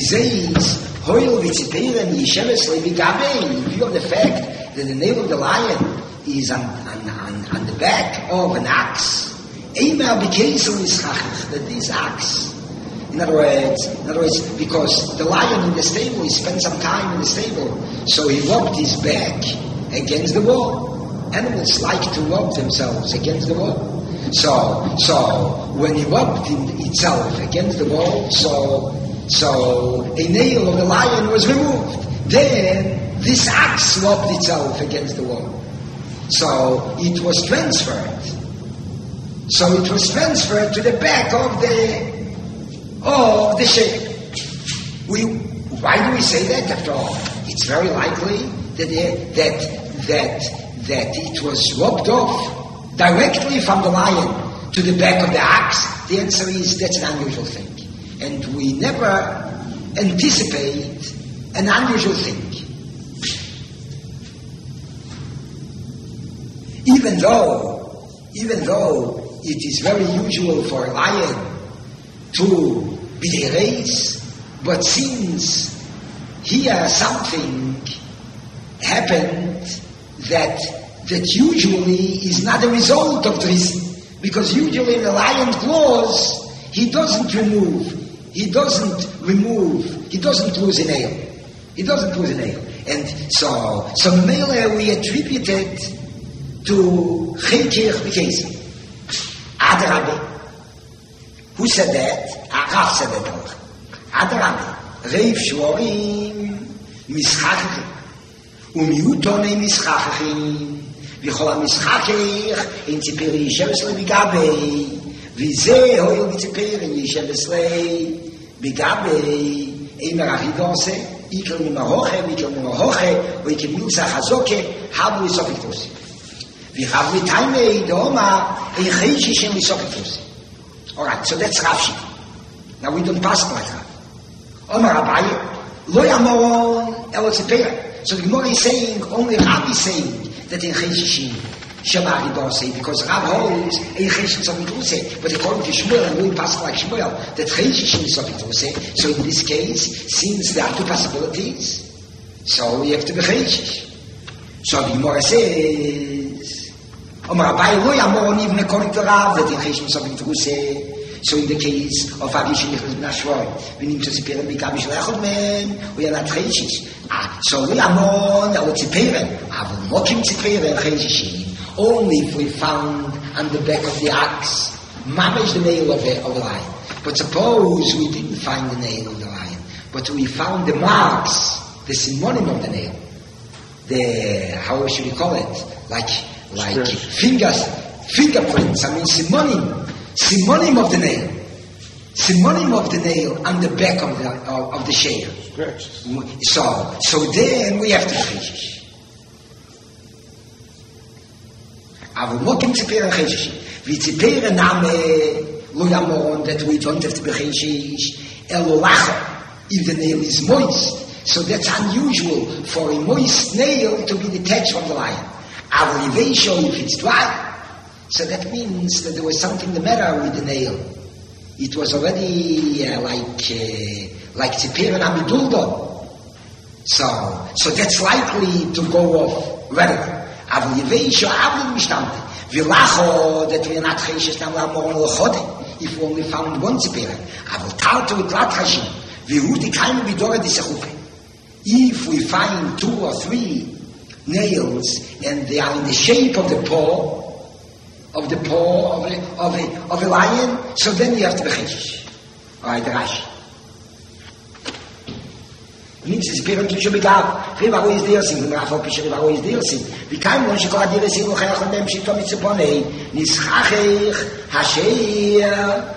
view of the fact that the nail of the lion is on the back of an ox, that this ox, in other words, because the lion in the stable, he spent some time in the stable, so he rubbed his back against the wall. Animals like to rub themselves against the wall. So when he rubbed itself against the wall, so a nail of the lion was removed. Then this axe rubbed itself against the wall. So it was transferred. To the back of the shape. Why do we say that? After all, it's very likely that it was rubbed off directly from the lion to the back of the axe. The answer is that's an unusual thing. And we never anticipate an unusual thing. Even though it is very usual for a lion to be a race, but since here something happened that usually is not a result of this, because usually in the lion claws, he doesn't lose a nail. And so Mele we attribute it to Chekir B'Kesim. Adrabe. Who said that? Rav said that also. Adrabe. Reiv Shvorim Mischachachim. Umiutonei Mischachachim. V'chol HaMischachich in Tzipiri Yisheves Le B'Gabei. V'zeh hoil B'Tzipiri Yisheves Le B'Gabei. Eimer Achidose. Ikel Mimahoche, Oikel Milsa Chazoke, Habu Isopiktus. V'chav V'taimei Doma, Eichei Isopiktus. Alright, so that's Rav Shita. Now we don't pass like Rav. Omar Abaye, Lo Yamon El Tzipir. So the Gemara is saying, only Rav is saying that in Cheshishim Shamari don't say, because Rav holds Eichei Isopiktus. But according to Shmuel, and we pass like Shmuel, that Cheshishim Isopiktus. So in this case, since there are two possibilities, so we have to be Cheshish. So the Gemara says, Rabbi lo yamon even according to Rav that in Cheshim something to say. So in the case of Avish Nicholas Nashroy, we need to see and become Shlechot man, we are not Cheshish. So lo yamon or Tziperen, Avon Mokim Tziperen Cheshishim. Only if we found on the back of the axe, Mamish the nail of the lion. But suppose we didn't find the nail of the lion, but we found the marks, the simonim of the nail. The, how should we call it? Like fingerprints, simonim of the nail. Simonim of the nail on the back of the share. So then we have to Cheshish. Aber mokim tziperen Cheshish. We tziperen name lo yamon that we don't have to be Cheshish. Elo lacha, if the nail is moist. So that's unusual for a moist nail to be detached from the lion. Our elevation, if it's dry, so that means that there was something the matter with the nail. It was already like Tziperen Amiduldo. So that's likely to go off readily. Our elevation, that we are not Cheshish Nam Lamon Lochode, if we only found one Tziperen. Our Tartu with Lat Hashim, Vihudi Kaimu Bidora Disachufe. If we find 2 or 3 nails and they are in the shape of the paw of a lion, so then you have to be Cheshish. Alright, Rashi. Means it's parent to be God. Riva is there, sing the Rafa Pisha Riva is there, sing. We can't want to call the single hair on them, she told me to pony. Nischachich, Hasheir.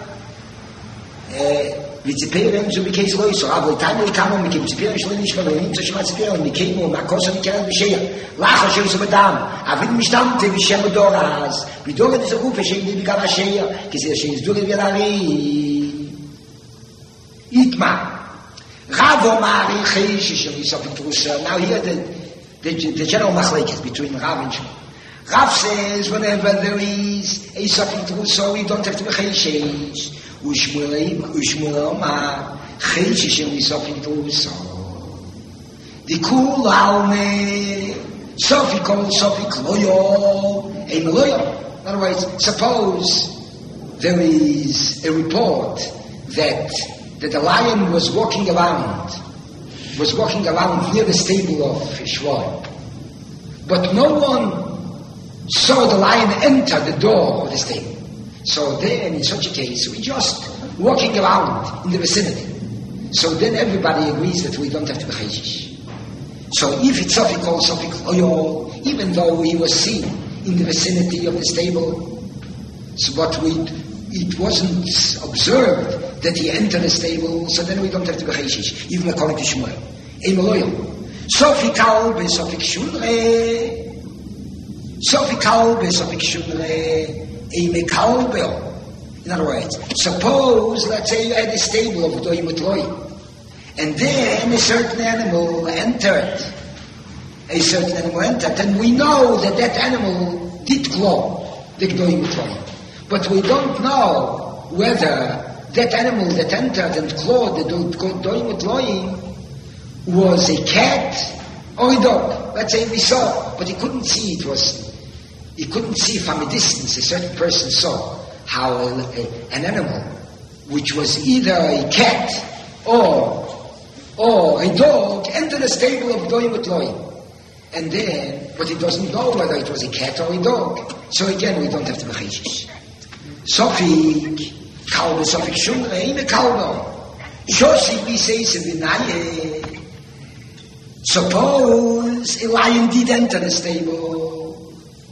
Vitziperen zu bikeis lois, so aber Tanya kam mit dem Ziperen schon nicht mehr rein, so schmal Ziperen mit Kemo, ma kosa mit kein Beschea. Lacha schön so madam, aber mit stammte wie Shem Doras. Wie dort diese Rufe schön die Garashea, gesehen schön ist du wie Lari. Itma. Ravo Mari Cheshish is of Trusa. Now here the general machlekes between Rav and Shmuel. Rav says whenever there is a Safik Trusa, we don't have to be Cheshish. Ushmuel Omar Cheshish is of Trusa. The cool alme Safik Loyo a Meloyo. In other words, suppose there is a report that the lion was walking around near the stable of Shmuel. But no one saw the lion enter the door of the stable. So then, in such a case, we just walking around in the vicinity. So then everybody agrees that we don't have to be Cheshish. So if it's Safik Loyo, even though he was seen in the vicinity of the stable, so but it wasn't observed that he entered the stable, so then we don't have to be Cheshish, even according to Shmuel. Ein Meloyim. Sofik Kalbe, Sofik Shunre, Ein Mekalbe. In other words, suppose, let's say you had a stable of Gdoim Utloyim, and then a certain animal entered, and we know that animal did claw the Gdoim Utloyim. But we don't know whether that animal that entered and clawed the Gdoim Utloyim was a cat or a dog. Let's say we saw, but he couldn't see. He couldn't see from a distance. A certain person saw how an animal, which was either a cat or a dog, entered the stable of Gdoim Utloyim. And then, but he doesn't know whether it was a cat or a dog. So again, we don't have to be Cheshish. Sofik Kalbe, Sofik Shunre, Ime Kalbe. Shosik, we say, Sevinaye. Suppose a lion did enter the stable,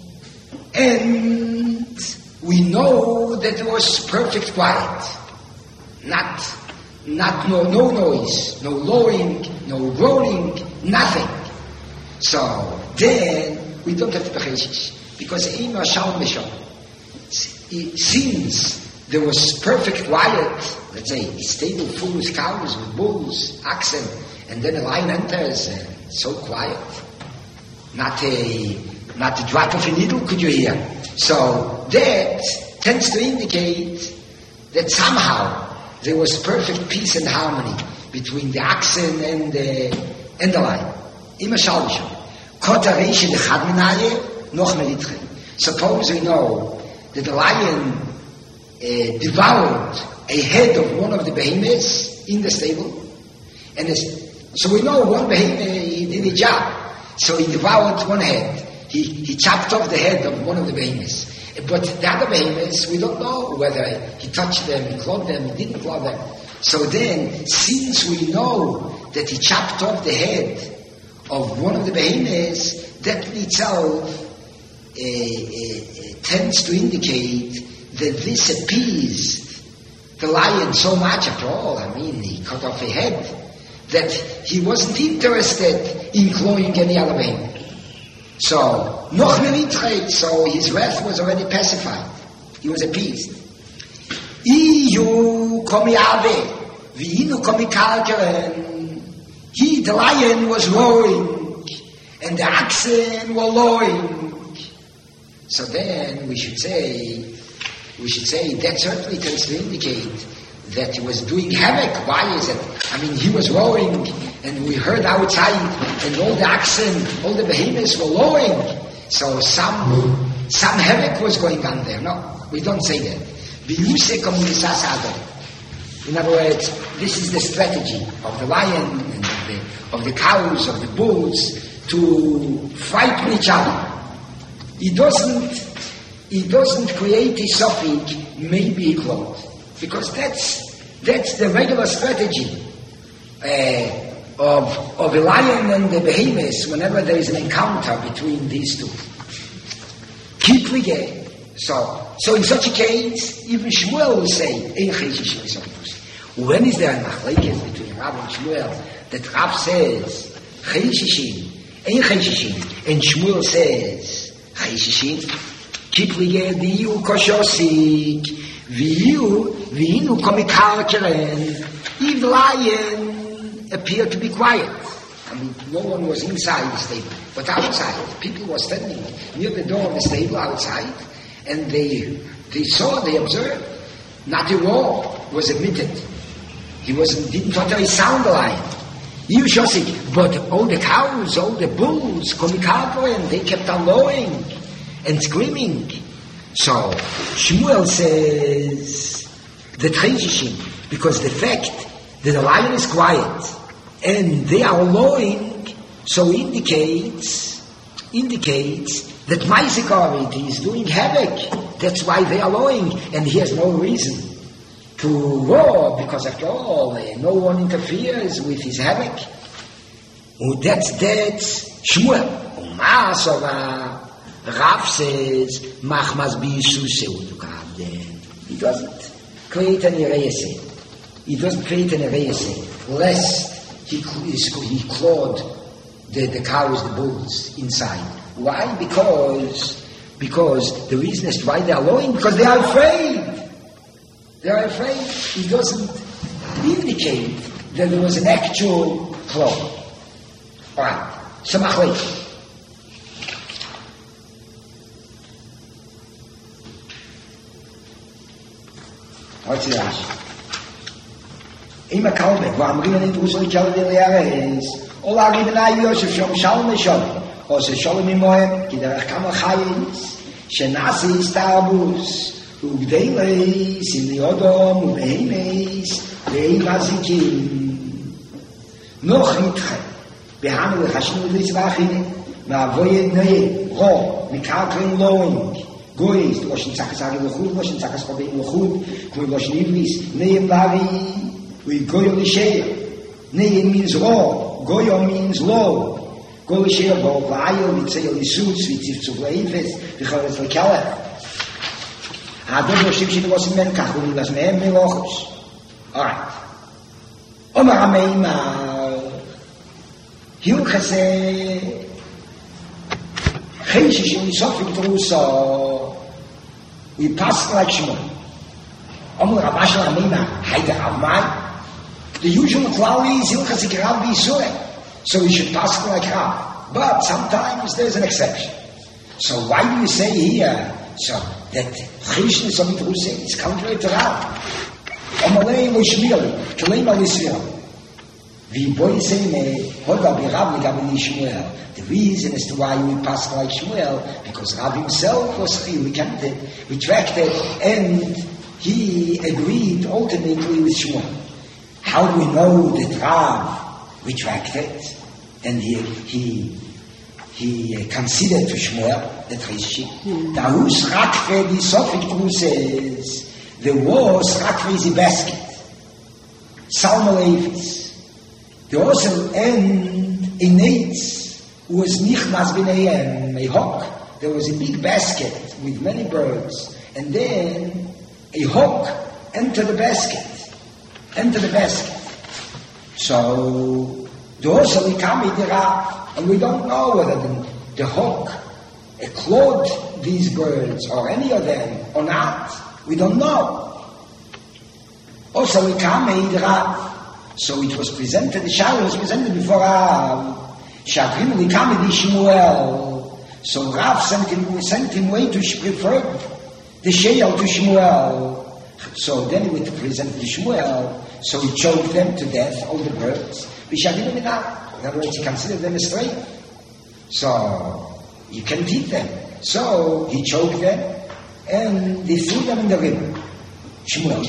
and we know that there was perfect quiet. No noise, no lowing, no roaring, nothing. So then we don't have to be Cheshish, because Eino Shalom Meshom. Since there was perfect quiet, let's say a stable full with cows, with bulls, oxen, and then a lion enters, so quiet. Not a drop of a needle could you hear. So that tends to indicate that somehow there was perfect peace and harmony between the oxen and the lion. suppose we know that the lion devoured a head of one of the behemoths in the stable, and so we know one behemoth, he did a job. So he devoured one head. He chopped off the head of one of the behemoths. But the other behemoths, we don't know whether he touched them, he clawed them, he didn't claw them. So then, since we know that he chopped off the head of one of the behemoths, that in itself tends to indicate that this appeased the lion so much after all. I mean, he cut off a head, that he wasn't interested in clawing any other behemoth. So, noch melitreit, so his wrath was already pacified. He was appeased. Iyu komi abe, v'inu komi kalkeren. He, the lion, was roaring, and the oxen were lowing. So then we should say that certainly tends to indicate that he was doing havoc. Why is it? I mean, he was roaring, and we heard outside, and all the oxen, all the behemoths were lowing. So some havoc was going on there. No, we don't say that. In other words, this is the strategy of the lion and of the cows, of the bulls, to frighten each other. He doesn't create a suffix, maybe he clothed. Because that's the regular strategy of a lion and the behemoths whenever there is an encounter between these two. Keep ligay. So in such a case, even Shmuel will say, when is there a machlekes between Rav and Shmuel that Rav says, and Shmuel says, keep ligay diyu koshosik, v'inu komikarkeren. If the lion appeared to be quiet, I mean, no one was inside the stable, but outside. People were standing near the door of the stable outside, and they observed, not a roar was emitted. He didn't utter a sound alive. But all the cows, all the bulls, komikarkeren, they kept on lowing and screaming. So Shmuel says that Cheshishim, because the fact that the lion is quiet and they are lowing, so indicates that Maisikarit is doing havoc. That's why they are lowing, and he has no reason to roar, because after all, no one interferes with his havoc. That's Shmuel. Rav says, Machmas b'Yisuse u'tukavden. He doesn't create any reyese. Lest he clawed the cows, the bulls inside. Why? Because the reason as to why they are lowing, because they are afraid. He doesn't indicate that there was an actual claw. Alright, so machlekes. What's the answer? Ima kalbe, v'amrin ani drusel kjal v'liares, ola gibnai Yosef shom shalom esholem, o se sholem imohem, ki derech kama chayis, shenasi istarbus, ugdeileis, in liodom, ubehemeis, ve'ei mazikim. Noch nitchem, behanu v'chashnu v'litzvachine, ma'avoyed ne'e, ro, mikarkrin lowing, Goyis, the Loshin Tzakas Ari L'chud, Loshin Tzakas Chobein L'chud, Koi Loshin Iblis, Neim Lari, we Goyo L'Sheir. Neim means law, Goyo means law. Goyo L'Sheir, Bo V'ayel, V'tzei L'Isutz, V'tzivtzu V'leifes, V'choretz L'Kelech. Adon Yoshim Shin Losim Men Kach, V'nilas Mehem Melochus. Alright. Omar Ameima, Hilchase, Cheshishim Sofik Trusa, we pass like Shmuel. Omar Rabash Ameima, Haida Avmai. The usual quality is Hilchase Rav B'Yisrael, so we should pass like Rav. But sometimes there's an exception. So why do you say here that Cheshishim Sofik Trusa is contrary to Rav? Omalei L'Shmili, K'leim Al-Yisrael. The reason as to why we pass like Shmuel, because Rav himself was retracted, and he agreed ultimately with Shmuel. How do we know that Rav retracted and he considered to Shmuel that Rishi? Da'us Rakve the Sofik says there was Rakve is a basket. Salma Levis. There also and in Eitz was Nichnas B'neihem, a hawk. There was a big basket with many birds, and then a hawk entered the basket. So there also we come in the Rav, and we don't know whether the hawk clawed these birds or any of them or not. We don't know. Also we come in the Rav. So it was presented, the Shiloh was presented before Rav. Shagrim we come in the Shmuel. So Rav sent him away to prefer the Sheol to Shmuel. So then he would present the Shmuel. So he choked them to death, all the birds. In other words, he considered them a stray. So you can eat them. So he choked them and they threw them in the river. Shmuel,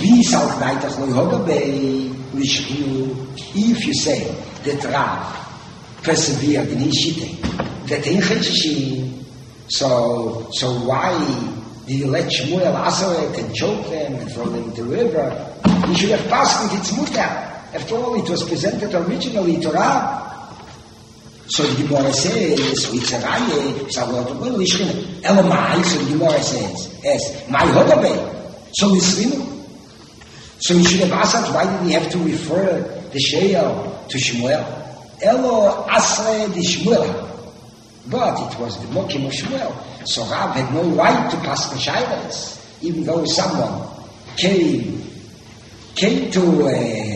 if you say that Rav persevered in his shitting, that in Cheshire, so why did you let Shmuel answer it and choke them and throw them into the river? You should have passed with its mutter. After all, it was presented originally to Rav. So the Gemara says, it's a raye, Elamai, so the Gemara says, yes, my Hodabe. So So you should have asked, why did he have to refer the Sheol to Shmuel? Elo Asre the Shmuel. But it was the Mokim of Shmuel. So Rav had no right to pass the Shilas, even though someone came to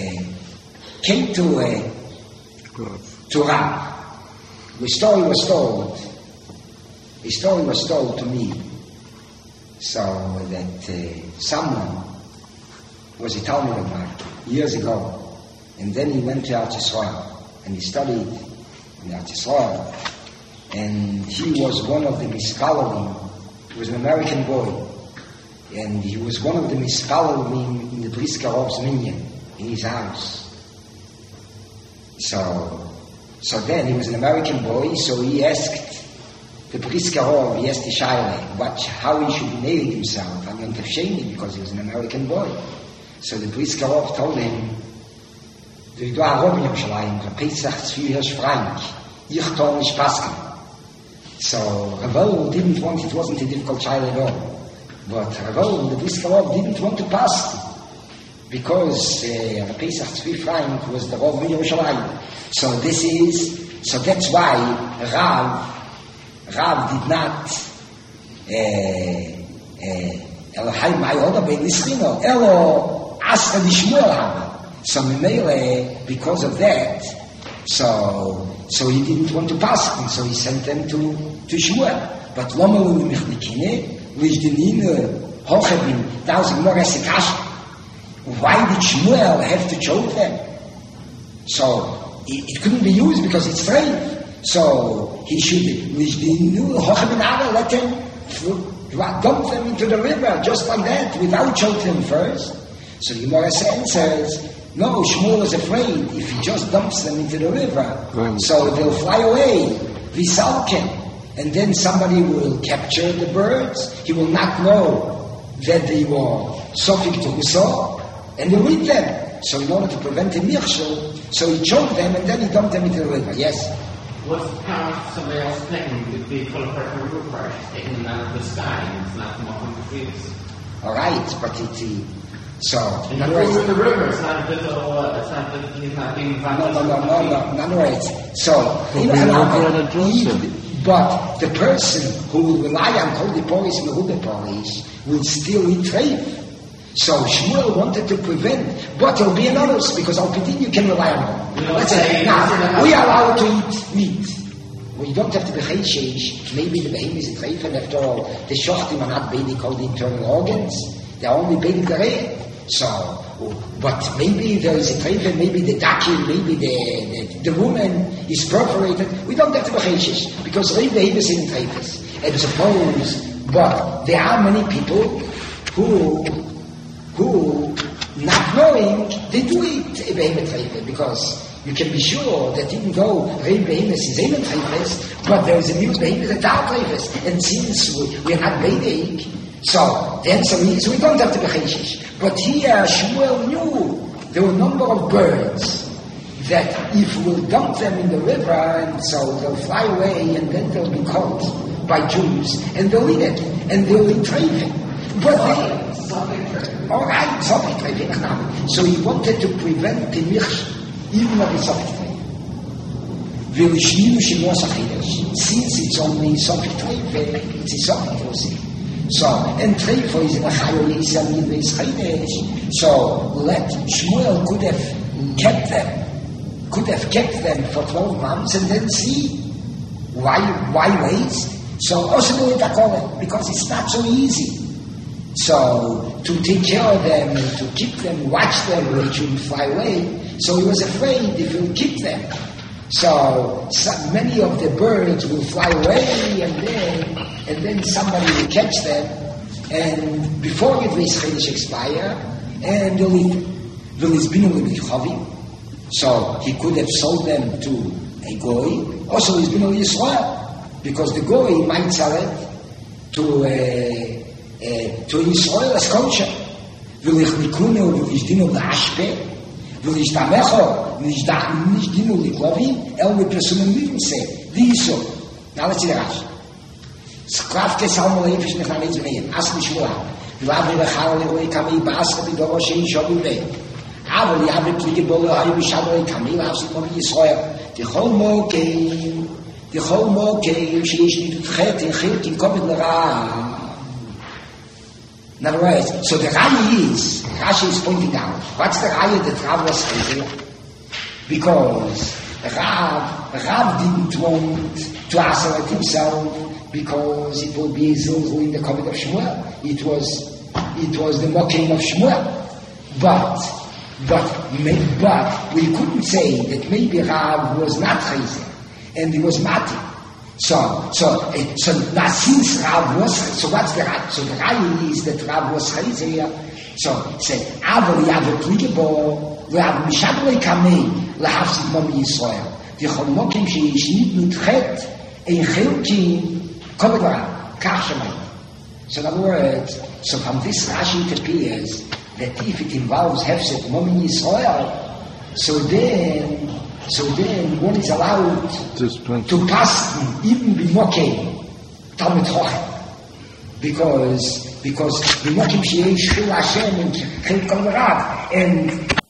Rav. The story was told to me, so that someone was a Talmud of mine years ago, and then he went to Eretz Yisrael and he studied in Eretz Yisrael, and he was one of the Miskalalim. He was an American boy, and he was one of the Miskalalim in the Bris Karov's minyan in his house. So then he was an American boy, so he asked the Bris Karov, he asked the Shaila how he should name himself on Yom Tov Sheni, because he was an American boy. So the Bris Karov told him, "Du do a Rob in Yerushalayim, the Pesach Tzvi Hirsch Frank, ich told nicht Paskin." So Ravel didn't want, it wasn't a difficult child at all, but Ravel, the Bris Karov, didn't want to pass because Pesach Tzvi Frank was the Rob in Yerushalayim. So that's why Rav did not Elohim Mayoda Ben Nischino Elo Asra Nishmuel Haba. So because of that, so he didn't want to pass him, so he sent them to Shmuel. But Lomalu Michnikine, Lijdenine, Hochebim, that was more Esikash. Why did Shmuel have to choke them? So it couldn't be used because it's straight. So he should let them dump them into the river just like that without choking them first. So the Gemara says, no, Shmuel is afraid if he just dumps them into the river, so they'll fly away, Visalken, and then somebody will capture the birds. He will not know that they were Sofik to Husor, and they'll eat them. So in order to prevent a mirshel, so he choked them and then he dumped them into the river. Yes? What's the power of somebody else taking the full person roof part, taking them out of the sky, and it's not come up with the trees? All right, but so in other words, in the river, it's not a little, he's not being violent. No, in other words, so but the person who will rely on Holy Polis and Holy Polis will still eat treif. So Shmuel wanted to prevent, but there will be another, because Al-Pidin you can rely on them. Let's say, now, we are allowed to eat meat. We don't have to be Cheshish. Maybe the behem is a treif, and after all, the Shochtim are not baiting all the internal organs. They are only baiting the rear. So but maybe there is a treif, maybe the daki, maybe the woman is perforated. We don't have to be chayshish, because Rei Behemoth in treifes. And suppose, but there are many people who not knowing, they do it a Behemoth treif, because you can be sure that even though Rei Behemoth is Emet treifes, but there is a new Behemoth that are treifes. And since we are not Beidei, so the answer is we don't have to be chayshish. But here Shmuel knew there were a number of birds that if we'll dump them in the river, and so they'll fly away, and then they'll be caught by Jews, and they'll eat it, and they'll eat treifim. But all right, something treifim. So he wanted to prevent the mich, even of the something treifim. Since it's only something treifim, it's something treifim. So, and Treifa is in a Chayo Yisrael Yidveis Chaydesh. So, let Shmuel could have kept them for 12 months and then see why waste. So, also do it because it's not so easy. So, to take care of them and to keep them, watch them, they shouldn't fly away. So he was afraid if he'll keep them. So many of the birds will fly away, and then somebody will catch them, and before it will expire, and they'll eat them. So he could have sold them to a goy, also he's been on Yisrael, because the goy might sell it to Yisrael as kosher. Will ich nikune und ich dino l'ashpe, will ich tamecho, nicht dino l'klovim, mit personen mitnse, wie so. Now let's see the Rashi. Sklavke salmo leifish nechlanei zmeim, as mishmua, v'lavri v'chal le'roi kamei ba'asra b'doro shein shobu v'ei. אבל יעבד פליגי בו לא היו בשבוי כמיל אבסית מובי ישראל תכל מוקם שיש נתחת חלק עם כובד לרע. In other words, so the Raya is, Rashi is pointing out, what's the Raya that Rav was saying? Because Rav didn't want to isolate himself because it would be Zilzul in the Kavod of Shmuel. It was the mocking of Shmuel. But we couldn't say that maybe Rav was not Chayzer and he was Mati. So now since Rav was, so what's the Rav? So the Rav is that Rav was Chayzer. So it said, Aval Yavet Ligebo, Rav Mishabli Kamei, Lahafsid Mom Yisrael. V'chol Mokim Sheishnit Nitchet, Ein Chilkim, Koved Rav, Kach Shemayim. So in other words, so from this Rashi it appears that if it involves Hefset Mom Yisrael, so then one is allowed to pass even b'mokem Talmud Chochem, because b'mokem sheyesh Shul Hashem and Chel Kol Rav, and